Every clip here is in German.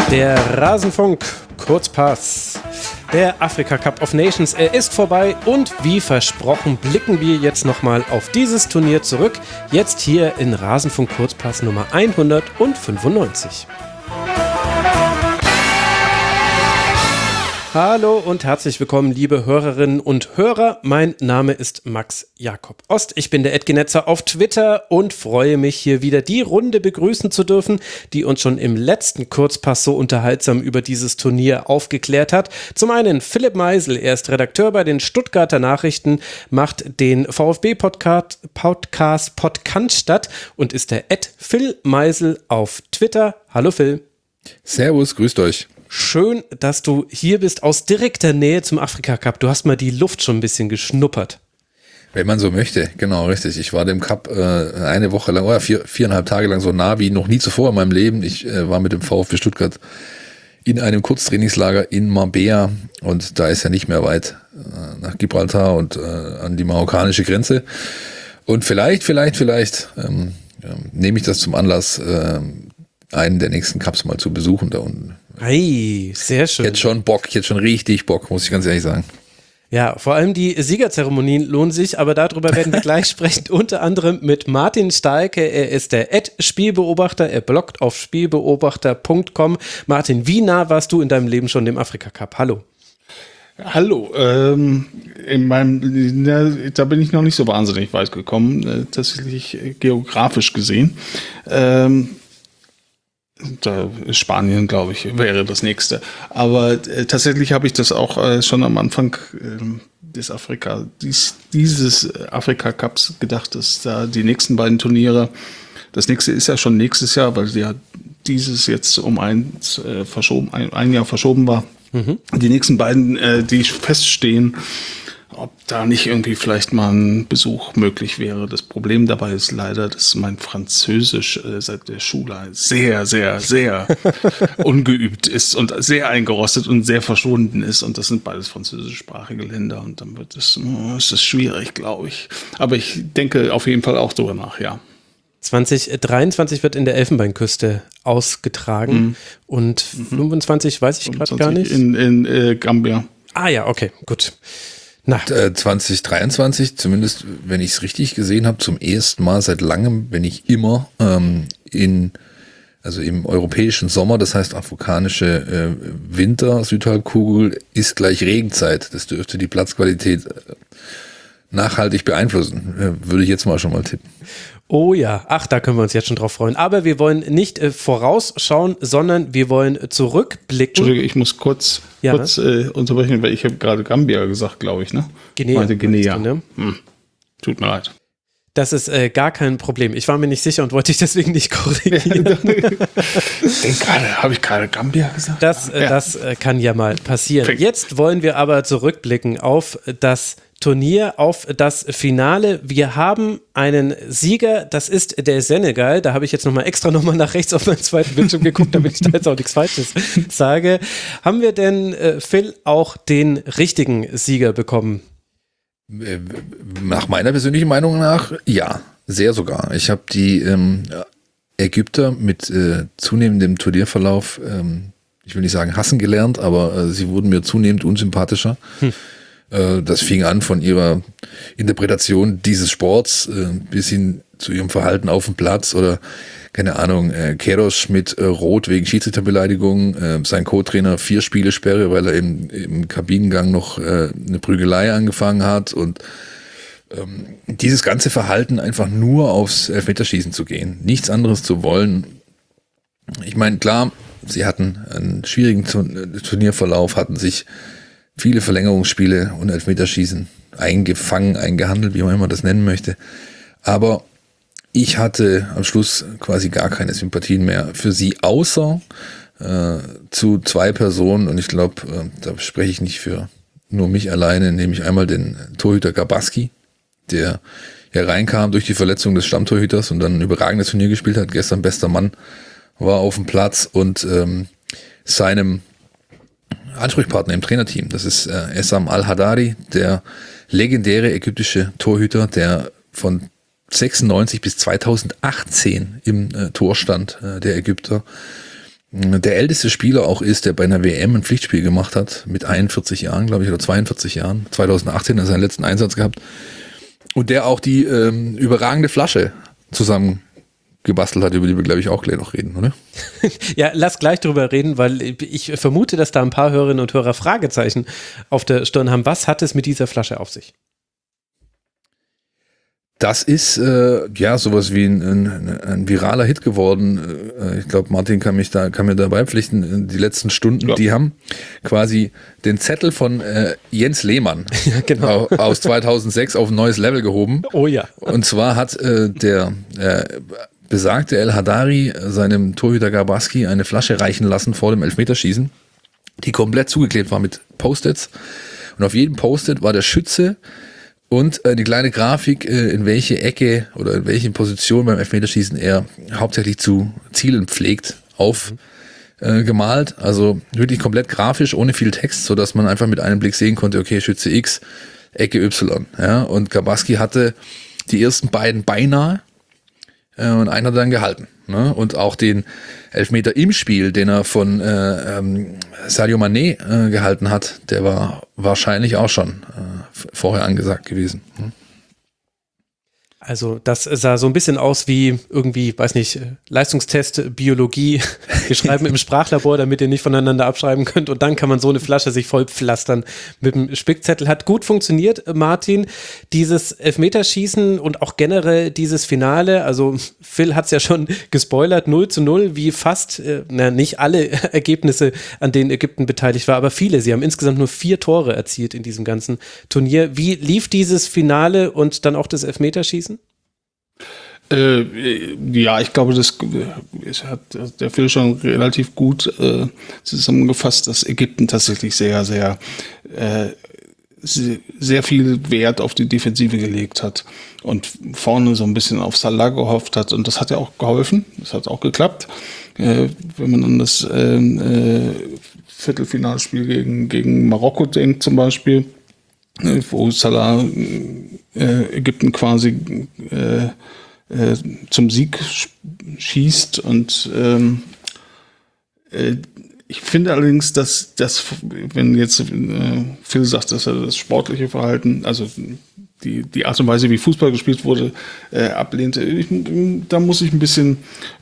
Der Rasenfunk Kurzpass. Der Afrika Cup of Nations, er ist vorbei und wie versprochen blicken wir jetzt nochmal auf dieses Turnier zurück. Jetzt hier in Rasenfunk Kurzpass Nummer 195. Hallo und herzlich willkommen, liebe Hörerinnen und Hörer. Mein Name ist Max Jakob Ost. Ich bin der Edgenetzer auf Twitter und freue mich, hier wieder die Runde begrüßen zu dürfen, die uns schon im letzten Kurzpass so unterhaltsam über dieses Turnier aufgeklärt hat. Zum einen Philipp Meisel, er ist Redakteur bei den Stuttgarter Nachrichten, macht den VfB-Podcast Podcaststadt und ist der Phil Meisel auf Twitter. Hallo Phil. Servus, grüßt euch. Schön, dass du hier bist, aus direkter Nähe zum Afrika Cup. Du hast mal die Luft schon ein bisschen geschnuppert. Wenn man so möchte, genau, richtig. Ich war dem Cup eine Woche lang, oder 4,5 Tage lang so nah wie noch nie zuvor in meinem Leben. Ich war mit dem VfB Stuttgart in einem Kurztrainingslager in Marbella und da ist ja nicht mehr weit nach Gibraltar und an die marokkanische Grenze. Und vielleicht nehme ich das zum Anlass, einen der nächsten Cups mal zu besuchen da unten. Hey, sehr schön. Jetzt schon richtig Bock, muss ich ganz ehrlich sagen. Ja, vor allem die Siegerzeremonien lohnen sich, aber darüber werden wir gleich sprechen, unter anderem mit Martin Stahlke. Er ist der @Spielbeobachter, er bloggt auf spielbeobachter.com. Martin, wie nah warst du in deinem Leben schon dem Afrika Cup? Hallo. Hallo, da bin ich noch nicht so wahnsinnig weit gekommen, tatsächlich geografisch gesehen. Da ist Spanien, glaube ich, wäre das nächste. Aber tatsächlich habe ich das auch schon am Anfang dieses Afrika Cups gedacht, dass da die nächsten beiden Turniere, das nächste ist ja schon nächstes Jahr, weil ja dieses jetzt um ein Jahr verschoben war. Mhm. Die nächsten beiden, die feststehen, ob da nicht irgendwie vielleicht mal ein Besuch möglich wäre. Das Problem dabei ist leider, dass mein Französisch seit der Schule sehr, sehr, sehr ungeübt ist und sehr eingerostet und sehr verschwunden ist. Und das sind beides französischsprachige Länder. Und dann ist es schwierig, glaube ich. Aber ich denke auf jeden Fall auch darüber nach, ja. 2023 wird in der Elfenbeinküste ausgetragen und 25 weiß ich gerade gar nicht. In Gambia. Ah ja, okay, gut. 2023, zumindest wenn ich es richtig gesehen habe, zum ersten Mal seit langem bin ich immer im europäischen Sommer, das heißt afrikanische Winter, Südhalbkugel ist gleich Regenzeit. Das dürfte die Platzqualität nachhaltig beeinflussen, würde ich jetzt mal schon mal tippen. Oh ja, da können wir uns jetzt schon drauf freuen. Aber wir wollen nicht vorausschauen, sondern wir wollen zurückblicken. Entschuldige, ich muss kurz unterbrechen, weil ich habe gerade Gambia gesagt, glaube ich, ne? Guinea. Tut mir leid. Das ist gar kein Problem. Ich war mir nicht sicher und wollte dich deswegen nicht korrigieren. Habe ich gerade Gambia gesagt? Das kann ja mal passieren. Jetzt wollen wir aber zurückblicken auf das Turnier, auf das Finale. Wir haben einen Sieger, das ist der Senegal. Da habe ich jetzt extra nach rechts auf meinen zweiten Bildschirm geguckt, damit ich da jetzt auch nichts Falsches sage. Haben wir denn, Phil, auch den richtigen Sieger bekommen? Nach meiner persönlichen Meinung nach, ja, sehr sogar. Ich habe die Ägypter mit zunehmendem Turnierverlauf, ich will nicht sagen hassen gelernt, aber sie wurden mir zunehmend unsympathischer. Das fing an von ihrer Interpretation dieses Sports bis hin zu ihrem Verhalten auf dem Platz oder, keine Ahnung, Queiroz mit Rot wegen Schiedsrichterbeleidigung, sein Co-Trainer 4 Spiele Sperre, weil er im Kabinengang noch eine Prügelei angefangen hat und dieses ganze Verhalten einfach nur aufs Elfmeterschießen zu gehen, nichts anderes zu wollen. Ich meine, klar, sie hatten einen schwierigen Turnierverlauf, hatten sich viele Verlängerungsspiele und Elfmeterschießen eingehandelt, wie man immer das nennen möchte. Aber ich hatte am Schluss quasi gar keine Sympathien mehr für sie, außer zu 2 Personen. Und ich glaube, da spreche ich nicht für nur mich alleine, nämlich einmal den Torhüter Gabaski, der ja reinkam durch die Verletzung des Stammtorhüters und dann ein überragendes Turnier gespielt hat. Gestern bester Mann war auf dem Platz und seinem Ansprechpartner im Trainerteam. Das ist Essam Al-Hadari, der legendäre ägyptische Torhüter, der von 96 bis 2018 im Tor stand, der Ägypter. der älteste Spieler auch ist, der bei einer WM ein Pflichtspiel gemacht hat, mit 41 Jahren, glaube ich, oder 42 Jahren. 2018 hat er seinen letzten Einsatz gehabt. Und der auch die überragende Flasche zusammen gebastelt hat, über die wir, glaube ich, auch gleich noch reden, oder? Ja, lass gleich drüber reden, weil ich vermute, dass da ein paar Hörerinnen und Hörer Fragezeichen auf der Stirn haben. Was hat es mit dieser Flasche auf sich? Das ist sowas wie ein viraler Hit geworden. Ich glaube, Martin kann mir da beipflichten. Die letzten Stunden, die haben quasi den Zettel von Jens Lehmann aus 2006 auf ein neues Level gehoben. Oh ja. Und zwar hat der besagte El Hadari seinem Torhüter Garbaski eine Flasche reichen lassen vor dem Elfmeterschießen, die komplett zugeklebt war mit Post-its. Und auf jedem Post-it war der Schütze und eine kleine Grafik, in welche Ecke oder in welche Position beim Elfmeterschießen er hauptsächlich zu zielen pflegt, gemalt. Also wirklich komplett grafisch, ohne viel Text, sodass man einfach mit einem Blick sehen konnte, okay, Schütze X, Ecke Y. Ja? Und Garbaski hatte die ersten beiden beinahe und einer dann gehalten. Ne? Und auch den Elfmeter im Spiel, den er von Sadio Mané gehalten hat, der war wahrscheinlich auch schon vorher angesagt gewesen. Also das sah so ein bisschen aus wie irgendwie, weiß nicht, Leistungstest, Biologie, wir schreiben im Sprachlabor, damit ihr nicht voneinander abschreiben könnt und dann kann man so eine Flasche sich voll pflastern mit dem Spickzettel. Hat gut funktioniert, Martin, dieses Elfmeterschießen und auch generell dieses Finale, also Phil hat es ja schon gespoilert, 0:0, wie fast, nicht alle Ergebnisse, an denen Ägypten beteiligt war, aber viele. Sie haben insgesamt nur 4 Tore erzielt in diesem ganzen Turnier. Wie lief dieses Finale und dann auch das Elfmeterschießen? Ja, ich glaube, das hat der Phil schon relativ gut zusammengefasst, dass Ägypten tatsächlich sehr, sehr, sehr viel Wert auf die Defensive gelegt hat und vorne so ein bisschen auf Salah gehofft hat. Und das hat ja auch geholfen. Das hat auch geklappt. Wenn man an das Viertelfinalspiel gegen Marokko denkt zum Beispiel, wo Salah Ägypten quasi zum Sieg schießt und ich finde allerdings, dass das, wenn jetzt Phil sagt, dass er das sportliche Verhalten, also die Art und Weise, wie Fußball gespielt wurde, ablehnte, da muss ich ein bisschen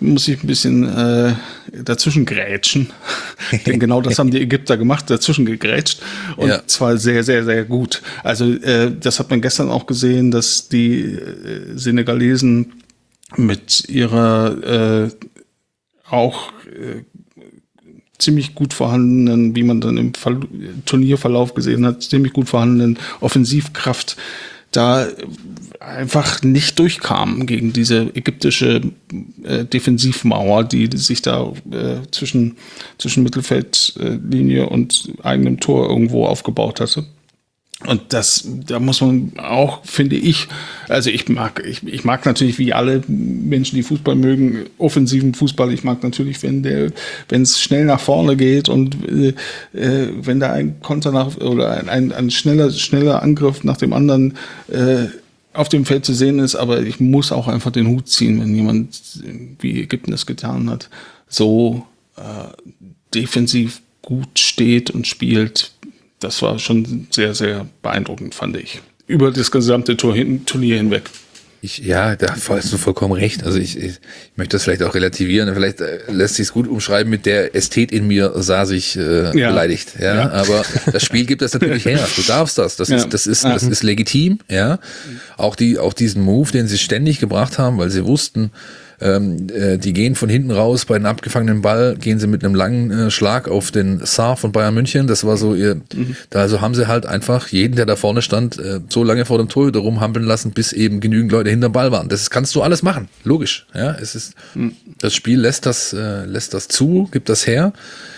dazwischen grätschen. Denn genau das haben die Ägypter gemacht, dazwischen gegrätscht. Und zwar sehr, sehr, sehr gut. Also das hat man gestern auch gesehen, dass die Senegalesen mit ihrer auch ziemlich gut vorhandenen, wie man dann im Turnierverlauf gesehen hat, ziemlich gut vorhandenen Offensivkraft da einfach nicht durchkamen gegen diese ägyptische Defensivmauer, die sich da zwischen Mittelfeldlinie und eigenem Tor irgendwo aufgebaut hatte. Und da muss man auch, finde ich, also ich mag natürlich, wie alle Menschen, die Fußball mögen, offensiven Fußball. Ich mag natürlich, wenn es schnell nach vorne geht und wenn da ein Konter oder ein schneller Angriff nach dem anderen auf dem Feld zu sehen ist. Aber ich muss auch einfach den Hut ziehen, wenn jemand, wie Ägypten das getan hat, so defensiv gut steht und spielt. Das war schon sehr, sehr beeindruckend, fand ich. Über das gesamte Turnier hinweg. Da hast du vollkommen recht. Also ich möchte das vielleicht auch relativieren. Vielleicht lässt sich es gut umschreiben mit der Ästhet in mir sah sich beleidigt. Ja? Aber das Spiel gibt das natürlich her. Du darfst das. Das ist legitim. Ja. Auch diesen Move, den sie ständig gebracht haben, weil sie wussten, die gehen von hinten raus, bei einem abgefangenen Ball gehen sie mit einem langen Schlag auf den Sarr von Bayern München, das war so also haben sie halt einfach jeden, der da vorne stand, so lange vor dem Torhüter rumhampeln lassen, bis eben genügend Leute hinterm Ball waren. Das kannst du alles machen, logisch. Ja, das Spiel lässt das zu, gibt das her.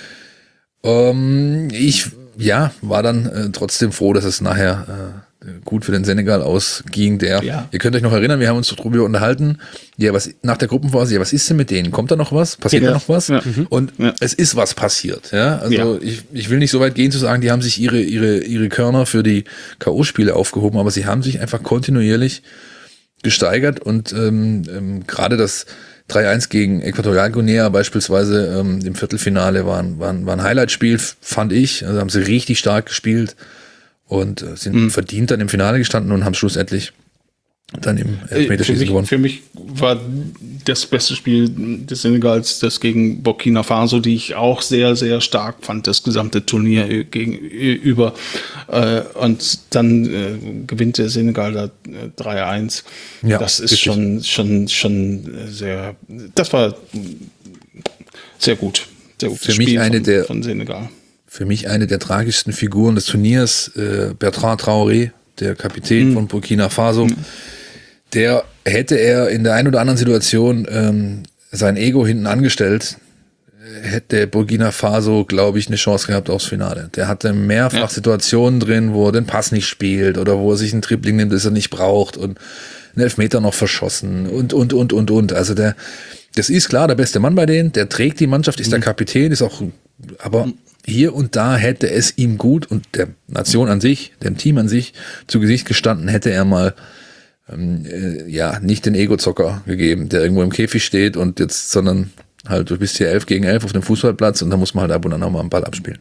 Ich war dann trotzdem froh, dass es nachher gut für den Senegal ausging. Ihr könnt euch noch erinnern, wir haben uns darüber unterhalten, nach der Gruppenphase, was ist denn mit denen? Kommt da noch was? Passiert da noch was? Ja. Und es ist was passiert. Ja? Also ich will nicht so weit gehen zu sagen, die haben sich ihre Körner für die K.O.-Spiele aufgehoben, aber sie haben sich einfach kontinuierlich gesteigert und gerade 3-1 gegen Äquatorialguinea beispielsweise im Viertelfinale war ein Highlight-Spiel, fand ich. Also haben sie richtig stark gespielt und sind verdient dann im Finale gestanden und haben schlussendlich dann im Elfmeterschießen gewonnen. Für mich war das beste Spiel des Senegals das gegen Burkina Faso, die ich auch sehr, sehr stark fand, das gesamte Turnier gegenüber. Und dann gewinnt der Senegal da 3-1. Ja, das ist schon sehr, das war sehr gut. Sehr gutes Spiel von Senegal. Für mich eine der tragischsten Figuren des Turniers, Bertrand Traoré, der Kapitän von Burkina Faso. Der hätte er in der einen oder anderen Situation sein Ego hinten angestellt, hätte Burkina Faso, glaube ich, eine Chance gehabt aufs Finale. Der hatte mehrfach Situationen drin, wo er den Pass nicht spielt oder wo er sich einen Dribbling nimmt, das er nicht braucht und einen Elfmeter noch verschossen und. Also das ist klar der beste Mann bei denen, der trägt die Mannschaft, ist der Kapitän, ist auch, aber hier und da hätte es ihm gut und der Nation an sich, dem Team an sich zu Gesicht gestanden, hätte er mal nicht den Ego-Zocker gegeben, der irgendwo im Käfig steht und jetzt, sondern halt, du bist hier 11 gegen 11 auf dem Fußballplatz und da muss man halt ab und an auch mal einen Ball abspielen.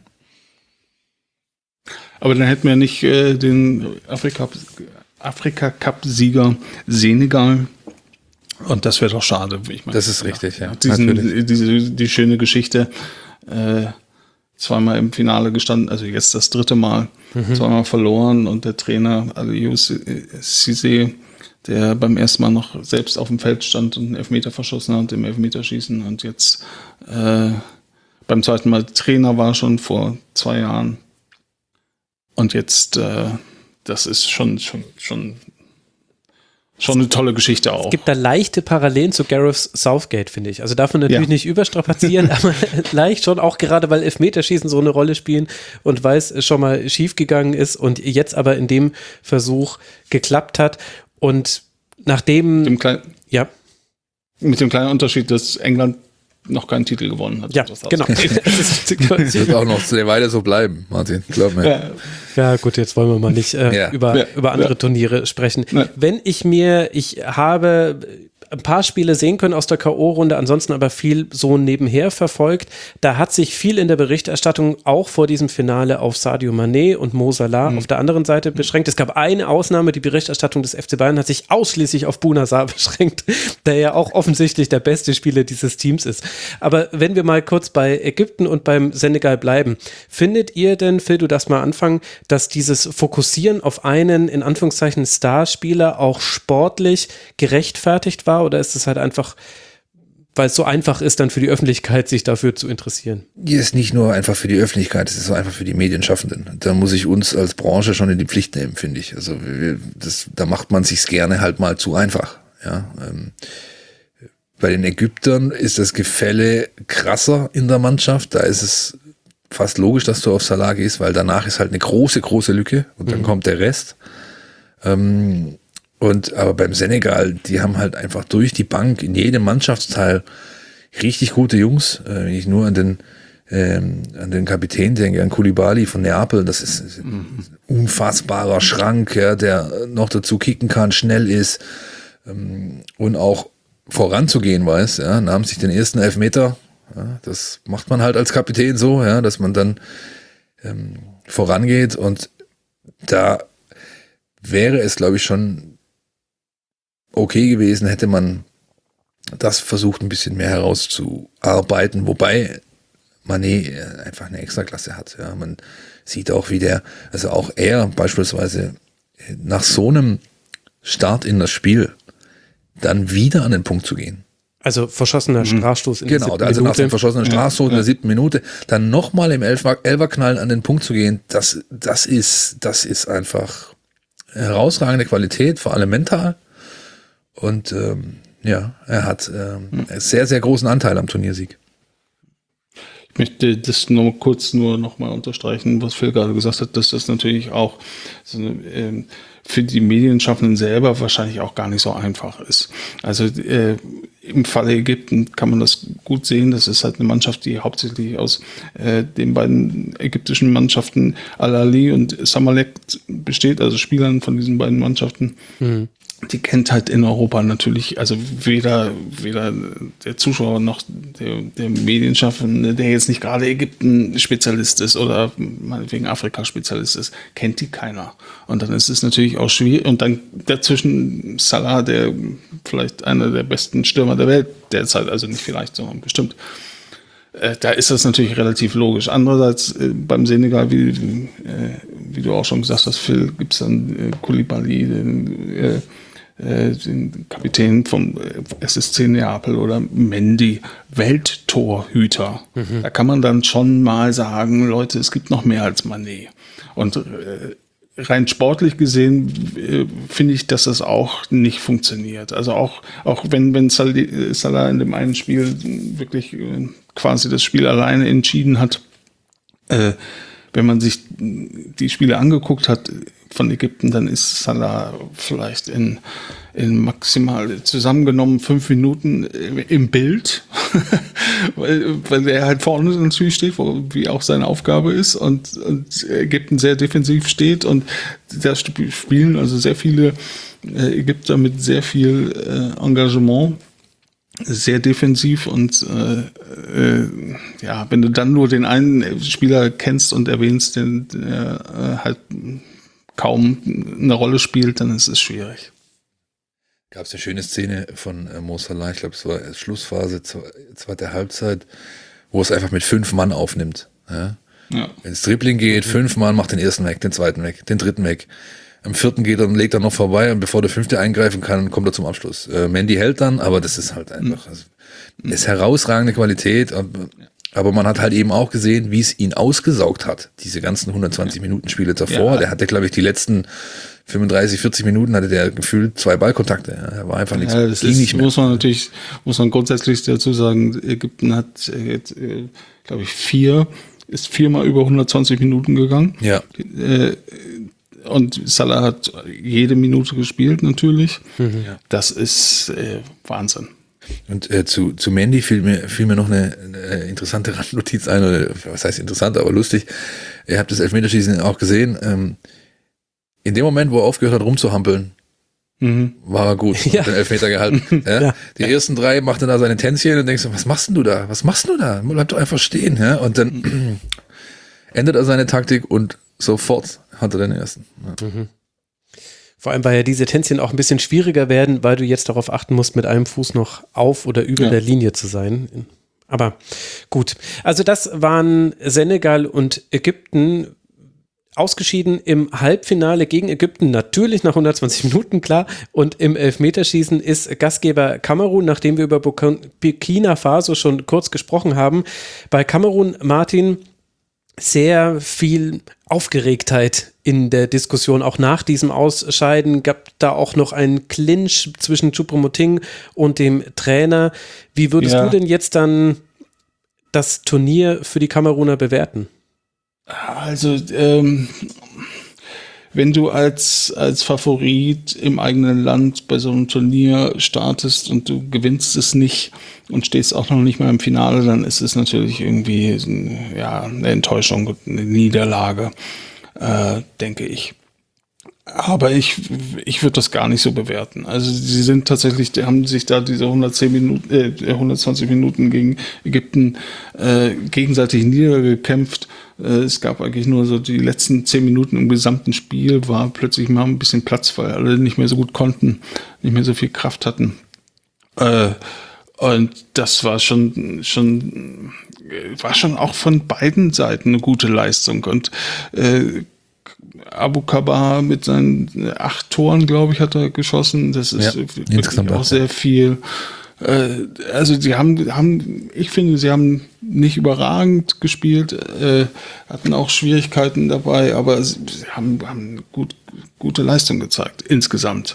Aber dann hätten wir nicht den Afrika-Cup-Sieger Senegal und das wäre doch schade. Ich meine, das ist richtig, ja. Die schöne Geschichte, zweimal im Finale gestanden, also jetzt das dritte Mal, zweimal verloren und der Trainer Aliou Cissé, der beim ersten Mal noch selbst auf dem Feld stand und einen Elfmeter verschossen hat im Elfmeterschießen und jetzt beim zweiten Mal Trainer war schon vor 2 Jahren und jetzt das ist schon eine tolle Geschichte auch. Es gibt da leichte Parallelen zu Gareth Southgate, finde ich. Also darf man natürlich nicht überstrapazieren, aber leicht schon, auch gerade weil Elfmeterschießen so eine Rolle spielen und weil es schon mal schief gegangen ist und jetzt aber in dem Versuch geklappt hat. Und nachdem... Mit dem kleinen Unterschied, dass England noch keinen Titel gewonnen hat. Ja, genau. Das wird auch noch sehr weiter so bleiben, Martin, glaub mir. Ja gut, jetzt wollen wir mal nicht über andere Turniere sprechen. Ja. Ich habe ein paar Spiele sehen können aus der K.O.-Runde, ansonsten aber viel so nebenher verfolgt. Da hat sich viel in der Berichterstattung auch vor diesem Finale auf Sadio Mané und Mo Salah auf der anderen Seite beschränkt. Es gab eine Ausnahme, die Berichterstattung des FC Bayern hat sich ausschließlich auf Bouna Sarr beschränkt, der ja auch offensichtlich der beste Spieler dieses Teams ist. Aber wenn wir mal kurz bei Ägypten und beim Senegal bleiben, findet ihr denn, Phil, du darfst mal anfangen, dass dieses Fokussieren auf einen, in Anführungszeichen, Starspieler auch sportlich gerechtfertigt war? Oder ist es halt einfach, weil es so einfach ist, dann für die Öffentlichkeit sich dafür zu interessieren? Ist nicht nur einfach für die Öffentlichkeit, es ist auch einfach für die Medienschaffenden. Da muss ich uns als Branche schon in die Pflicht nehmen, finde ich. Also da macht man sich's gerne halt mal zu einfach. Ja, bei den Ägyptern ist das Gefälle krasser in der Mannschaft. Da ist es fast logisch, dass du auf Salah gehst, weil danach ist halt eine große, große Lücke und dann kommt der Rest. Aber beim Senegal, die haben halt einfach durch die Bank in jedem Mannschaftsteil richtig gute Jungs. Wenn ich nur an den Kapitän denke, an Koulibaly von Neapel, das ist ein unfassbarer Schrank, ja, der noch dazu kicken kann, schnell ist und auch voranzugehen weiß, ja, nahm sich den ersten Elfmeter. Ja, das macht man halt als Kapitän so, ja, dass man dann vorangeht und da wäre es, glaube ich, schon okay gewesen, hätte man das versucht, ein bisschen mehr herauszuarbeiten, wobei Mané einfach eine Extraklasse hat. Ja. Man sieht auch, also auch er beispielsweise nach so einem Start in das Spiel dann wieder an den Punkt zu gehen. Also verschossener Strafstoß in der 7. Minute. Genau, also nach dem verschossenen Strafstoß in der 7. Minute, dann nochmal im Elferknallen an den Punkt zu gehen, das ist einfach herausragende Qualität, vor allem mental. Und er hat sehr, sehr großen Anteil am Turniersieg. Ich möchte das nur noch mal unterstreichen, was Phil gerade gesagt hat, dass das natürlich auch für die Medienschaffenden selber wahrscheinlich auch gar nicht so einfach ist. Also im Falle Ägypten kann man das gut sehen. Das ist halt eine Mannschaft, die hauptsächlich aus den beiden ägyptischen Mannschaften Al Ahly und Samalek besteht, also Spielern von diesen beiden Mannschaften. die kennt halt in Europa natürlich, also weder der Zuschauer noch der Medienschaffende, der jetzt nicht gerade Ägypten-Spezialist ist oder meinetwegen Afrika-Spezialist ist, kennt die keiner. Und dann ist es natürlich auch schwierig. Und dann dazwischen Salah, der vielleicht einer der besten Stürmer der Welt derzeit, also nicht vielleicht, sondern bestimmt. Da ist das natürlich relativ logisch. Andererseits beim Senegal, wie du auch schon gesagt hast, Phil, gibt es dann Koulibaly, den Kapitän vom SSC Neapel oder Mendy, Welttorhüter. Da kann man dann schon mal sagen, Leute, es gibt noch mehr als Mané. Und rein sportlich gesehen finde ich, dass das auch nicht funktioniert. Also auch wenn Salah in dem einen Spiel wirklich quasi das Spiel alleine entschieden hat, wenn man sich die Spiele angeguckt hat von Ägypten, dann ist Salah vielleicht in maximal zusammengenommen 5 Minuten im Bild, weil er halt vorne natürlich steht, wie auch seine Aufgabe ist und Ägypten sehr defensiv steht und da spielen also sehr viele Ägypter mit sehr viel Engagement, sehr defensiv und wenn du dann nur den einen Spieler kennst und erwähnst, der halt kaum eine Rolle spielt, dann ist es schwierig. Gab es eine schöne Szene von Mo Salah, ich glaube, es war Schlussphase, zweite Halbzeit, wo es einfach mit 5 Mann aufnimmt. Ja? Ja. Wenn es Dribbling geht, 5 Mann, macht den ersten weg, den zweiten weg, den dritten weg. Am 4. geht er und legt er noch vorbei und bevor der 5. eingreifen kann, kommt er zum Abschluss. Mendy hält dann, aber das ist halt einfach, ist herausragende Qualität, aber man hat halt eben auch gesehen, wie es ihn ausgesaugt hat, diese ganzen 120 Minuten Spiele davor. Ja. Der hatte, glaube ich, die letzten 35, 40 Minuten hatte der gefühlt 2 Ballkontakte. Ja, er war einfach nichts. Ja, das nicht mehr. Muss man grundsätzlich dazu sagen, Ägypten hat jetzt, glaube ich, 4-mal über 120 Minuten gegangen. Ja. Und Salah hat jede Minute gespielt, natürlich. Ja. Das ist Wahnsinn. Und zu Mendy fiel mir noch eine interessante Randnotiz ein, oder was heißt interessant, aber lustig. Ihr habt das Elfmeterschießen auch gesehen. In dem Moment, wo er aufgehört hat rumzuhampeln, war er gut, hat den Elfmeter gehalten. Ja? Ja. Die ersten 3 machte da seine Tänzchen und denkst du, was machst denn du da? Was machst du da? Bleib doch einfach stehen. Ja? Und dann ändert er seine Taktik und sofort hat er den ersten. Ja. Vor allem, weil ja diese Tänzchen auch ein bisschen schwieriger werden, weil du jetzt darauf achten musst, mit einem Fuß noch auf oder über der Linie zu sein. Aber gut. Also das waren Senegal und Ägypten. Ausgeschieden im Halbfinale gegen Ägypten, natürlich nach 120 Minuten, klar. Und im Elfmeterschießen ist Gastgeber Kamerun, nachdem wir über Burkina Faso schon kurz gesprochen haben. Bei Kamerun, Martin, sehr viel Aufgeregtheit in der Diskussion. Auch nach diesem Ausscheiden gab da auch noch einen Clinch zwischen Choupo-Moting und dem Trainer. Wie würdest du denn jetzt dann das Turnier für die Kameruner bewerten? Also, wenn du als Favorit im eigenen Land bei so einem Turnier startest und du gewinnst es nicht und stehst auch noch nicht mal im Finale, dann ist es natürlich irgendwie eine Enttäuschung, eine Niederlage, denke ich. Aber ich würde das gar nicht so bewerten. Also sie sind tatsächlich, die haben sich da diese 120 Minuten gegen Ägypten gegenseitig niedergekämpft. Es gab eigentlich nur so die letzten 10 Minuten im gesamten Spiel, war plötzlich mal ein bisschen Platz, weil alle nicht mehr so gut konnten, nicht mehr so viel Kraft hatten. Und das war schon auch von beiden Seiten eine gute Leistung. Und Abu Kabah mit seinen 8 Toren, glaube ich, hat er geschossen. Das ist insgesamt auch sehr viel. Also ich finde, sie haben nicht überragend gespielt, hatten auch Schwierigkeiten dabei, aber sie haben gute Leistung gezeigt, insgesamt.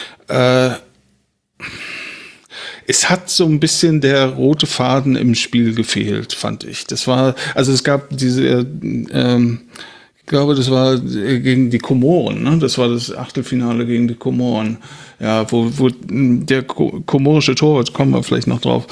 Es hat so ein bisschen der rote Faden im Spiel gefehlt, fand ich. Es gab diese ich glaube, das war gegen die Komoren, ne? Das war das Achtelfinale gegen die Komoren. Ja, wo der komorische Torwart, kommen wir vielleicht noch drauf,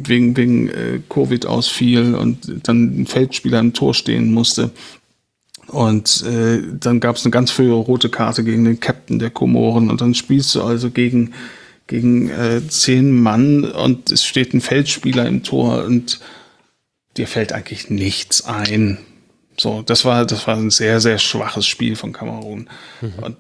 wegen Covid ausfiel und dann ein Feldspieler im Tor stehen musste. Und dann gab es eine ganz frühe rote Karte gegen den Captain der Komoren. Und dann spielst du also gegen 10 Mann und es steht ein Feldspieler im Tor und dir fällt eigentlich nichts ein. So, das war ein sehr, sehr schwaches Spiel von Kamerun. Und,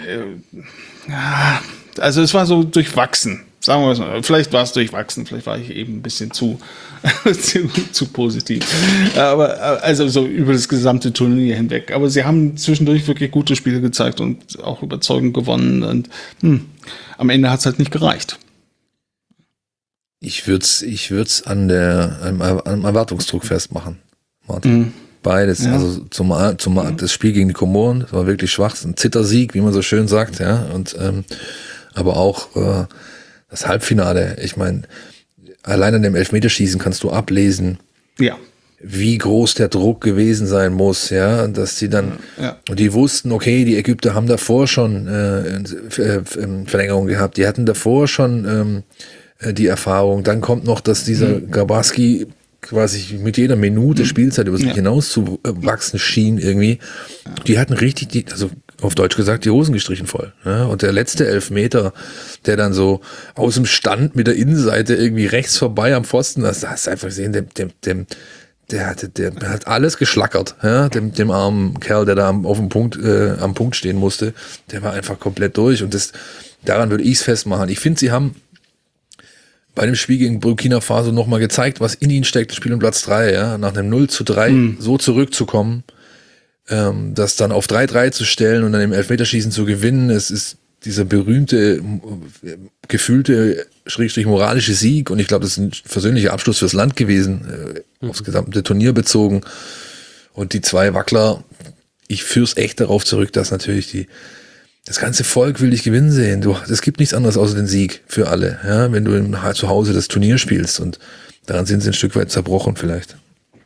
also es war so durchwachsen. Sagen wir es mal. Vielleicht war es durchwachsen, vielleicht war ich eben ein bisschen zu positiv. Aber also so über das gesamte Turnier hinweg. Aber sie haben zwischendurch wirklich gute Spiele gezeigt und auch überzeugend gewonnen. Und am Ende hat es halt nicht gereicht. Ich würd's am Erwartungsdruck festmachen, Martin. Beides. Ja. Also zum das Spiel gegen die Komoren, das war wirklich schwach, ein Zittersieg, wie man so schön sagt, ja. Und aber auch das Halbfinale. Ich meine, allein an dem Elfmeterschießen kannst du ablesen, wie groß der Druck gewesen sein muss, ja, dass die dann, und die wussten, okay, die Ägypter haben davor schon Verlängerung gehabt, die hatten davor schon die Erfahrung, dann kommt noch, dass dieser Gabaski quasi mit jeder Minute Spielzeit über sich hinaus zu wachsen schien irgendwie. Die hatten richtig, also auf Deutsch gesagt, die Hosen gestrichen voll. Ja? Und der letzte Elfmeter, der dann so aus dem Stand mit der Innenseite irgendwie rechts vorbei am Pfosten, das hast du einfach gesehen, der hat alles geschlackert, ja? Dem armen Kerl, der da am Punkt stehen musste, der war einfach komplett durch. Und daran würde ich es festmachen. Ich finde, sie haben bei dem Spiel gegen Burkina Faso nochmal gezeigt, was in ihnen steckt, das Spiel um Platz 3, ja, nach einem 0:3 so zurückzukommen, das dann auf 3:3 zu stellen und dann im Elfmeterschießen zu gewinnen. Es ist dieser berühmte, gefühlte, moralische Sieg und ich glaube, das ist ein versöhnlicher Abschluss fürs Land gewesen, aufs gesamte Turnier bezogen. Und die 2 Wackler, ich führe es echt darauf zurück, dass natürlich das ganze Volk will dich gewinnen sehen. Es gibt nichts anderes außer den Sieg für alle, ja, wenn du zu Hause das Turnier spielst und daran sind sie ein Stück weit zerbrochen vielleicht.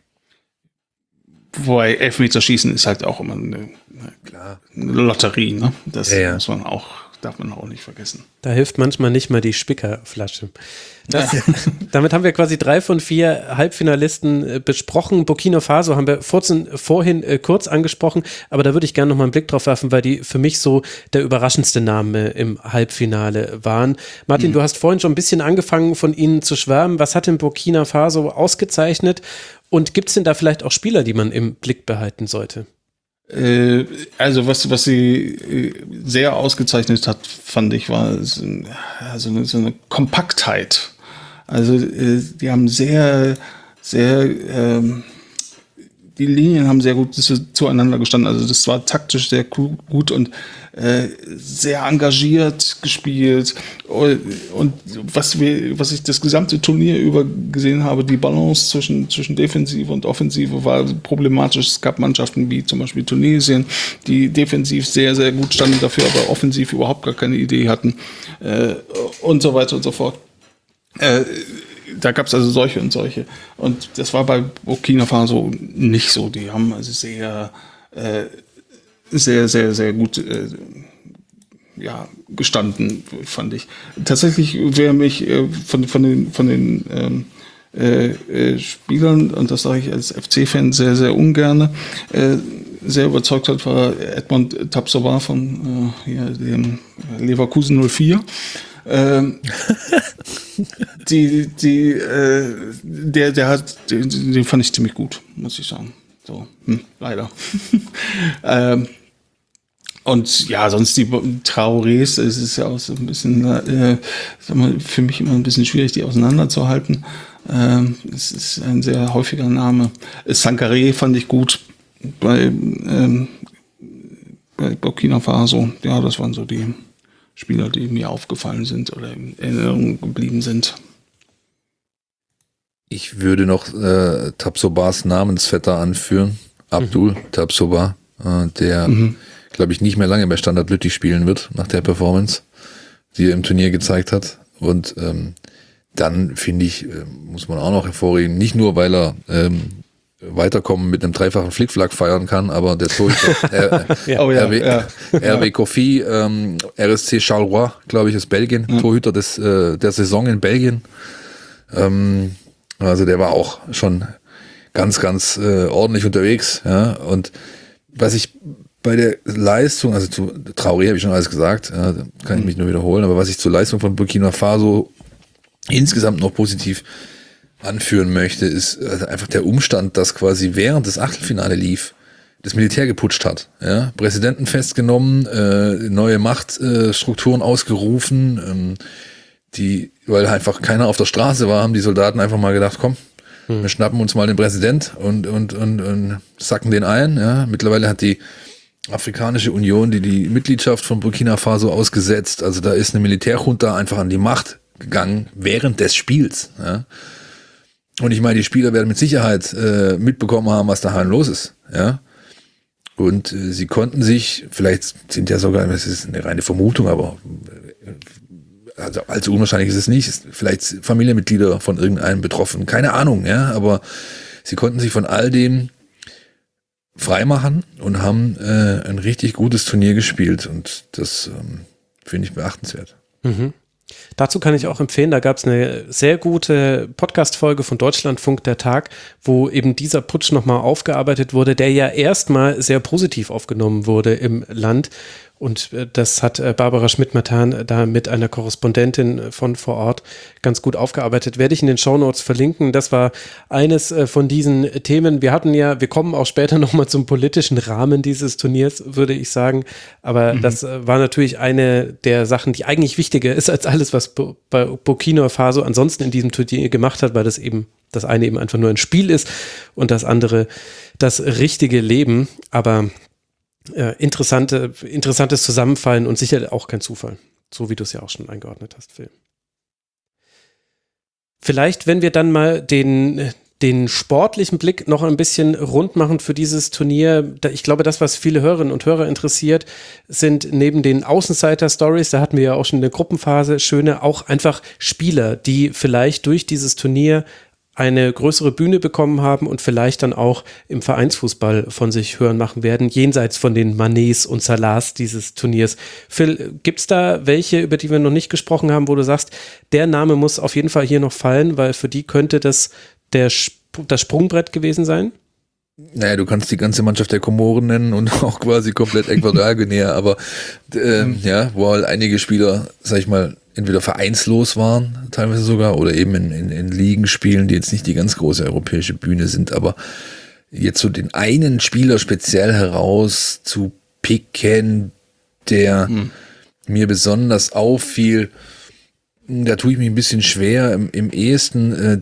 Wobei Elfmeterschießen ist halt auch immer eine Lotterie, ne? Das darf man auch nicht vergessen. Da hilft manchmal nicht mal die Spickerflasche. Damit haben wir quasi 3 von 4 Halbfinalisten besprochen. Burkina Faso haben wir vorhin kurz angesprochen, aber da würde ich gerne noch mal einen Blick drauf werfen, weil die für mich so der überraschendste Name im Halbfinale waren. Martin, du hast vorhin schon ein bisschen angefangen, von ihnen zu schwärmen. Was hat denn Burkina Faso ausgezeichnet? Und gibt es denn da vielleicht auch Spieler, die man im Blick behalten sollte? Also was sie sehr ausgezeichnet hat, fand ich, war so eine Kompaktheit. Also die haben sehr, sehr, die Linien haben sehr gut zueinander gestanden. Also das war taktisch sehr gut und sehr engagiert gespielt. Und was ich das gesamte Turnier über gesehen habe, die Balance zwischen Defensive und Offensive war problematisch. Es gab Mannschaften wie zum Beispiel Tunesien, die defensiv sehr, sehr gut standen, dafür aber offensiv überhaupt gar keine Idee hatten und so weiter und so fort. Da gab es also solche und solche. Und das war bei Burkina Faso nicht so. Die haben also sehr, sehr, sehr gut gestanden, fand ich. Tatsächlich wäre mich von den Spielern, und das sage ich als FC-Fan sehr, sehr ungern, sehr überzeugt hat, war Edmond Tapsoba von dem Leverkusen 04. Den fand ich ziemlich gut, muss ich sagen. So, leider. Und ja, sonst die Traorés, es ist ja auch so ein bisschen, für mich immer ein bisschen schwierig, die auseinanderzuhalten. Es ist ein sehr häufiger Name. Sankaré fand ich gut bei Burkina Faso. Ja, das waren so die Spieler, die mir aufgefallen sind oder in Erinnerung geblieben sind. Ich würde noch Tapsobas Namensvetter anführen, Abdul Tapsoba, der, glaube ich, nicht mehr lange bei Standard Lüttich spielen wird, nach der Performance, die er im Turnier gezeigt hat. Und dann, finde ich, muss man auch noch hervorheben, nicht nur, weil er weiterkommen mit einem 3-fachen Flickflack feiern kann, aber der Torhüter RW Kofi, RSC Charleroi, glaube ich, ist Belgien, Torhüter der Saison in Belgien. Also der war auch schon ganz, ganz ordentlich unterwegs, ja, und was ich bei der Leistung, also zu Traoré habe ich schon alles gesagt, da kann ich mich nur wiederholen, aber was ich zur Leistung von Burkina Faso insgesamt noch positiv anführen möchte, ist einfach der Umstand, dass quasi während das Achtelfinale lief, das Militär geputscht hat. Ja? Präsidenten festgenommen, neue Machtstrukturen ausgerufen, weil einfach keiner auf der Straße war, haben die Soldaten einfach mal gedacht, komm, wir schnappen uns mal den Präsident und sacken den ein. Ja? Mittlerweile hat die Afrikanische Union die Mitgliedschaft von Burkina Faso ausgesetzt. Also da ist eine Militärjunta einfach an die Macht gegangen während des Spiels. Ja? Und ich meine, die Spieler werden mit Sicherheit mitbekommen haben, was daheim los ist. Ja? Und sie konnten sich, vielleicht sind ja sogar, das ist eine reine Vermutung, aber also allzu unwahrscheinlich ist es nicht, vielleicht Familienmitglieder von irgendeinem betroffen, keine Ahnung, ja, aber sie konnten sich von all dem freimachen und haben ein richtig gutes Turnier gespielt und das finde ich beachtenswert. Mhm. Dazu kann ich auch empfehlen, da gab es eine sehr gute Podcast-Folge von Deutschlandfunk der Tag, wo eben dieser Putsch nochmal aufgearbeitet wurde, der ja erstmal sehr positiv aufgenommen wurde im Land. Und das hat Barbara Schmidt-Matan da mit einer Korrespondentin von vor Ort ganz gut aufgearbeitet. Werde ich in den Shownotes verlinken. Das war eines von diesen Themen. Wir kommen auch später nochmal zum politischen Rahmen dieses Turniers, würde ich sagen. Aber das war natürlich eine der Sachen, die eigentlich wichtiger ist als alles, was bei Burkina Faso ansonsten in diesem Turnier gemacht hat, weil das eine eben einfach nur ein Spiel ist und das andere das richtige Leben. Aber interessantes Zusammenfallen und sicher auch kein Zufall, so wie du es ja auch schon eingeordnet hast, Phil. Vielleicht, wenn wir dann mal den sportlichen Blick noch ein bisschen rund machen für dieses Turnier. Ich glaube, das, was viele Hörerinnen und Hörer interessiert, sind neben den Außenseiter-Stories, da hatten wir ja auch schon in der Gruppenphase schöne, auch einfach Spieler, die vielleicht durch dieses Turnier eine größere Bühne bekommen haben und vielleicht dann auch im Vereinsfußball von sich hören machen werden, jenseits von den Manés und Salahs dieses Turniers. Phil, gibt's da welche, über die wir noch nicht gesprochen haben, wo du sagst, der Name muss auf jeden Fall hier noch fallen, weil für die könnte das Sprungbrett gewesen sein? Naja, du kannst die ganze Mannschaft der Komoren nennen und auch quasi komplett Äquatorialguinea, aber wo halt einige Spieler, sag ich mal, entweder vereinslos waren, teilweise sogar, oder eben in Ligen spielen, die jetzt nicht die ganz große europäische Bühne sind, aber jetzt so den einen Spieler speziell heraus zu picken, der mir besonders auffiel, da tue ich mich ein bisschen schwer, im ehesten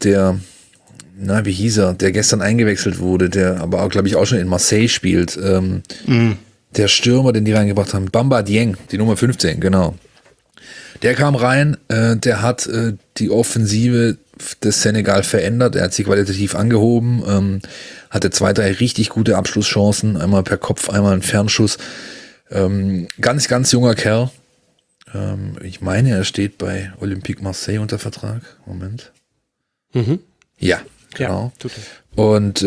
wie hieß er, der gestern eingewechselt wurde, der aber auch, glaube ich, auch schon in Marseille spielt, der Stürmer, den die reingebracht haben, Bamba Dieng, die Nummer 15, genau. Der kam rein, der hat die Offensive des Senegal verändert, er hat sie qualitativ angehoben, hatte 2, 3 richtig gute Abschlusschancen, einmal per Kopf, einmal ein Fernschuss. Ganz, ganz junger Kerl. Ich meine, er steht bei Olympique Marseille unter Vertrag. Moment. Ja, genau. Ja, tut er. Und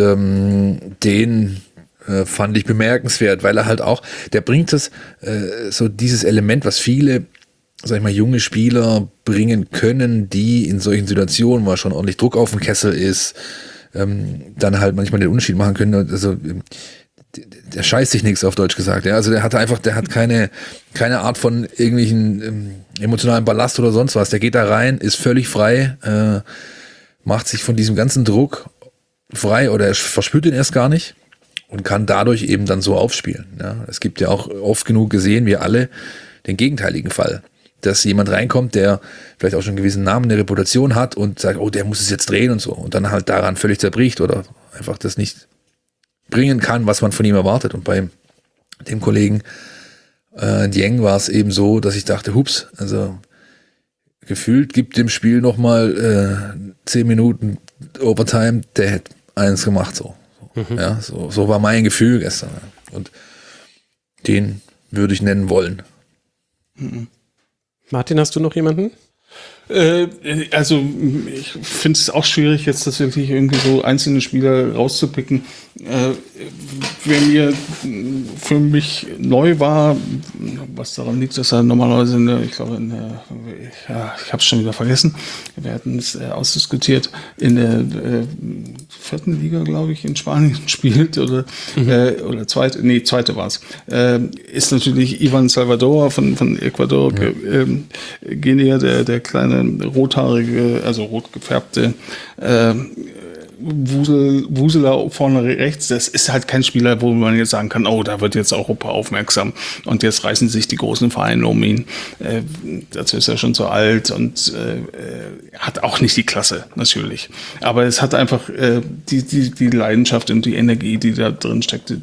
den fand ich bemerkenswert, weil er halt auch, der bringt so dieses Element, was viele, sag ich mal, junge Spieler bringen können, die in solchen Situationen, wo schon ordentlich Druck auf dem Kessel ist, dann halt manchmal den Unterschied machen können. Also der scheißt sich nichts, auf Deutsch gesagt. Ja? Also der hat keine Art von irgendwelchen emotionalen Ballast oder sonst was. Der geht da rein, ist völlig frei, macht sich von diesem ganzen Druck frei oder er verspürt ihn erst gar nicht und kann dadurch eben dann so aufspielen. Ja? Es gibt ja auch oft genug gesehen, wir alle, den gegenteiligen Fall. Dass jemand reinkommt, der vielleicht auch schon einen gewissen Namen, eine Reputation hat und sagt, oh, der muss es jetzt drehen und so. Und dann halt daran völlig zerbricht oder einfach das nicht bringen kann, was man von ihm erwartet. Und bei dem Kollegen Dieng war es eben so, dass ich dachte, hups, also gefühlt gibt dem Spiel nochmal 10 Minuten Overtime, der hätte eins gemacht. So. Ja, so war mein Gefühl gestern. Und den würde ich nennen wollen. Martin, hast du noch jemanden? Also ich finde es auch schwierig, jetzt tatsächlich irgendwie so einzelne Spieler rauszupicken. Wer mir für mich neu war, was daran liegt, dass er normalerweise ich habe es schon wieder vergessen, wir hatten es ausdiskutiert, in der 4. Liga, glaube ich, in Spanien spielt oder zweite war es, ist natürlich Ivan Salvador von Ecuador, Guinea, der kleine rothaarige, also rot gefärbte Wuseler vorne rechts, das ist halt kein Spieler, wo man jetzt sagen kann, oh, da wird jetzt Europa aufmerksam und jetzt reißen sich die großen Vereine um ihn. Dazu ist er schon zu alt und hat auch nicht die Klasse, natürlich. Aber es hat einfach die Leidenschaft und die Energie, die da drin steckt,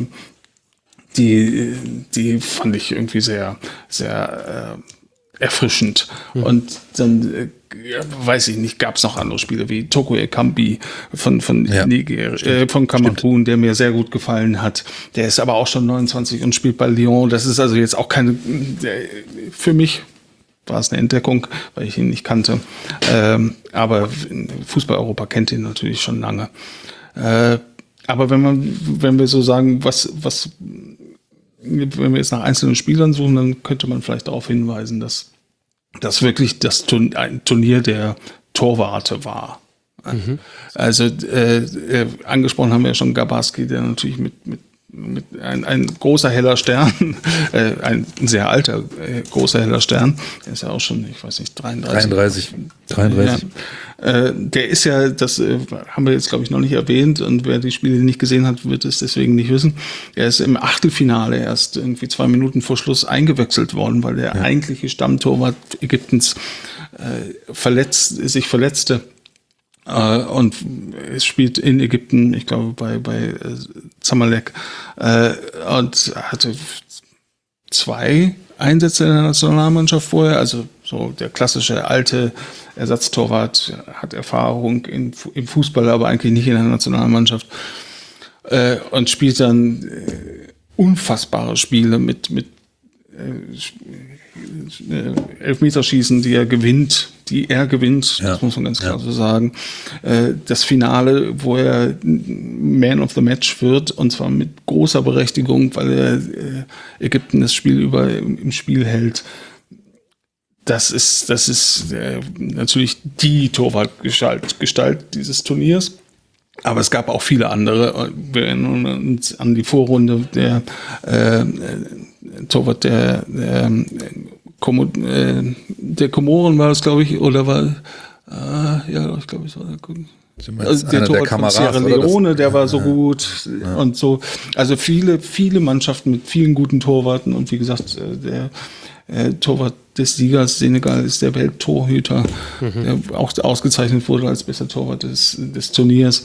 die fand ich irgendwie sehr, sehr erfrischend. Und dann weiß ich nicht, gab es noch andere Spiele wie Toko Ekambi von Niger, von Kamerun, der mir sehr gut gefallen hat. Der ist aber auch schon 29 und spielt bei Lyon. Das ist also jetzt auch keine, für mich war es eine Entdeckung, weil ich ihn nicht kannte. Aber Fußball-Europa kennt ihn natürlich schon lange. Aber wenn wir so sagen, wenn wir jetzt nach einzelnen Spielern suchen, dann könnte man vielleicht darauf hinweisen, dass das wirklich ein Turnier der Torwarte war. Mhm. Also angesprochen haben wir ja schon Gabarski, der natürlich mit ein großer heller Stern, ein sehr alter großer heller Stern, der ist ja auch schon, ich weiß nicht, 33. Ja. Der ist ja, das haben wir jetzt glaube ich noch nicht erwähnt und wer die Spiele nicht gesehen hat, wird es deswegen nicht wissen. Er ist im Achtelfinale erst irgendwie 2 Minuten vor Schluss eingewechselt worden, weil der eigentliche Stammtorwart Ägyptens sich verletzte. Und es spielt in Ägypten, ich glaube bei Zamalek, und hatte 2 Einsätze in der Nationalmannschaft vorher, also so der klassische alte Ersatztorwart, hat Erfahrung im Fußball, aber eigentlich nicht in der Nationalmannschaft, und spielt dann unfassbare Spiele mit Elfmeterschießen, die er gewinnt, das muss man ganz klar so sagen. Das Finale, wo er Man of the Match wird, und zwar mit großer Berechtigung, weil er Ägypten das Spiel über im Spiel hält. Das ist natürlich die Torwartgestalt dieses Turniers. Aber es gab auch viele andere. Wir erinnern uns an die Vorrunde, der Torwart der Komoren war das, glaube ich, oder war, ich glaube, es war der Torwart von Sierra Leone, der war so gut und so. Also viele Mannschaften mit vielen guten Torwarten und wie gesagt, der Torwart des Siegers Senegal ist der Welttorhüter, der auch ausgezeichnet wurde als bester Torwart des Turniers.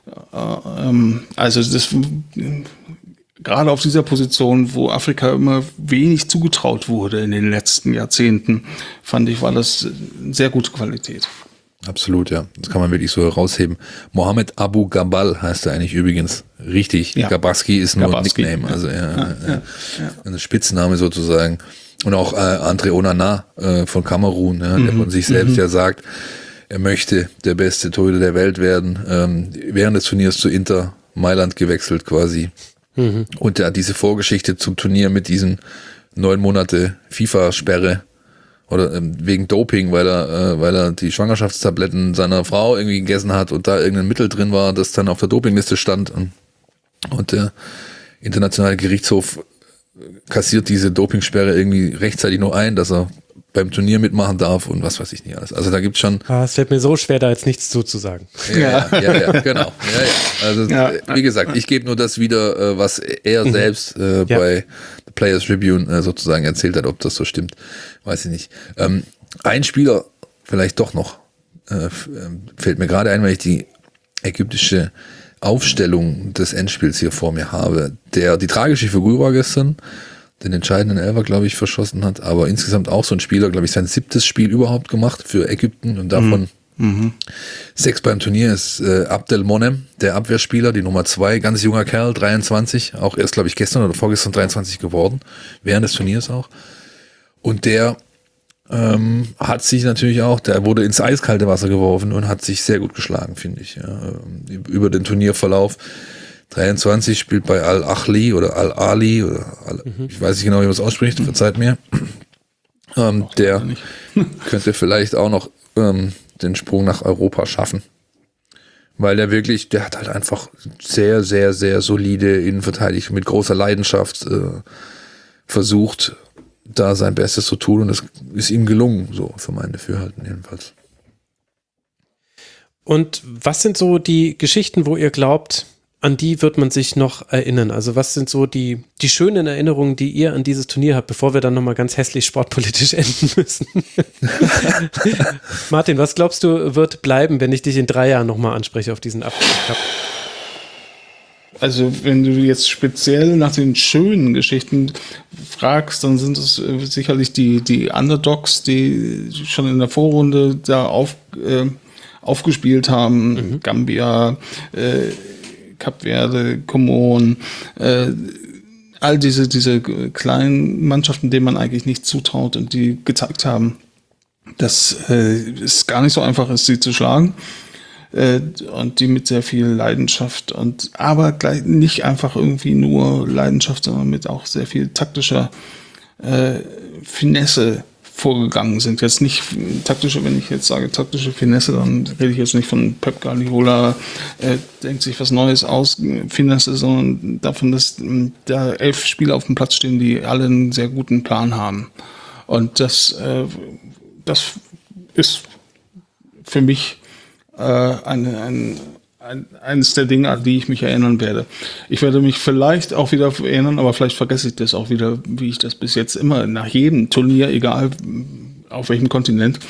Also das gerade auf dieser Position, wo Afrika immer wenig zugetraut wurde in den letzten Jahrzehnten, fand ich, war das sehr gute Qualität. Absolut, ja. Das kann man wirklich so herausheben. Mohamed Abu Gabal heißt er eigentlich übrigens richtig. Ja. Gabarski ist nur ein Nickname, also ein Spitzname sozusagen. Und auch André Onana von Kamerun, der von sich selbst ja sagt, er möchte der beste Torhüter der Welt werden. Während des Turniers zu Inter Mailand gewechselt quasi. Und ja, diese Vorgeschichte zum Turnier mit diesen 9 Monate FIFA-Sperre oder wegen Doping, weil er die Schwangerschaftstabletten seiner Frau irgendwie gegessen hat und da irgendein Mittel drin war, das dann auf der Dopingliste stand. Und der Internationale Gerichtshof kassiert diese Dopingsperre irgendwie rechtzeitig noch ein, dass er beim Turnier mitmachen darf und was weiß ich nicht alles. Also da gibt's schon. Es fällt mir so schwer, da jetzt nichts zuzusagen. Ja, genau. Ja. Also wie gesagt, ich gebe nur das wieder, was er selbst bei The Players Tribune sozusagen erzählt hat. Ob das so stimmt, weiß ich nicht. Ein Spieler vielleicht doch noch fällt mir gerade ein, weil ich die ägyptische Aufstellung des Endspiels hier vor mir habe, der die tragische Figur war gestern, den entscheidenden Elfer, glaube ich, verschossen hat, aber insgesamt auch so ein Spieler, glaube ich, sein 7. Spiel überhaupt gemacht für Ägypten und davon 6 beim Turnier ist Abdel Monem, der Abwehrspieler, die Nummer 2, ganz junger Kerl, 23, auch erst, glaube ich, gestern oder vorgestern 23 geworden, während des Turniers auch. Und der hat sich natürlich auch, der wurde ins eiskalte Wasser geworfen und hat sich sehr gut geschlagen, finde ich. Ja. Über den Turnierverlauf. 23 spielt bei Al-Ahli oder Al-Ali oder ich weiß nicht genau, wie man es ausspricht, verzeiht mir. Der könnte vielleicht auch noch den Sprung nach Europa schaffen. Weil der hat halt einfach sehr, sehr, sehr solide Innenverteidigung mit großer Leidenschaft versucht, da sein Bestes zu tun, und das ist ihm gelungen, so für mein Dafürhalten jedenfalls. Und was sind so die Geschichten, wo ihr glaubt, an die wird man sich noch erinnern? Also was sind so die schönen Erinnerungen, die ihr an dieses Turnier habt, bevor wir dann nochmal ganz hässlich sportpolitisch enden müssen? Martin, was glaubst du, wird bleiben, wenn ich dich in 3 Jahren nochmal anspreche auf diesen Afrika-Cup? Also wenn du jetzt speziell nach den schönen Geschichten fragst, dann sind es sicherlich die Underdogs, die schon in der Vorrunde da aufgespielt haben. Gambia, Kap Verde, Comoren, all diese kleinen Mannschaften, denen man eigentlich nicht zutraut und die gezeigt haben, dass es gar nicht so einfach ist, sie zu schlagen. Und die mit sehr viel Leidenschaft aber gleich nicht einfach irgendwie nur Leidenschaft, sondern mit auch sehr viel taktischer Finesse vorgegangen sind. Jetzt nicht taktische, wenn ich jetzt sage taktische Finesse, dann rede ich jetzt nicht von Pep Guardiola, denkt sich was Neues aus, Finesse, sondern davon, dass da 11 Spieler auf dem Platz stehen, die alle einen sehr guten Plan haben. Und das ist für mich eines der Dinge, an die ich mich erinnern werde. Ich werde mich vielleicht auch wieder erinnern, aber vielleicht vergesse ich das auch wieder, wie ich das bis jetzt immer nach jedem Turnier, egal auf welchem Kontinent,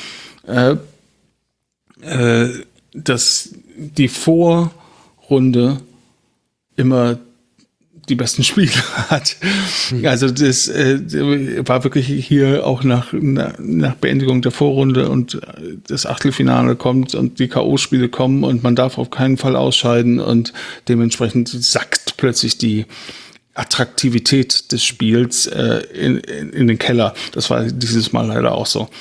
dass die Vorrunde immer die besten Spiele hat. Also das war wirklich hier auch nach Beendigung der Vorrunde und das Achtelfinale kommt und die K.O.-Spiele kommen und man darf auf keinen Fall ausscheiden und dementsprechend sackt plötzlich die Attraktivität des Spiels in den Keller. Das war dieses Mal leider auch so.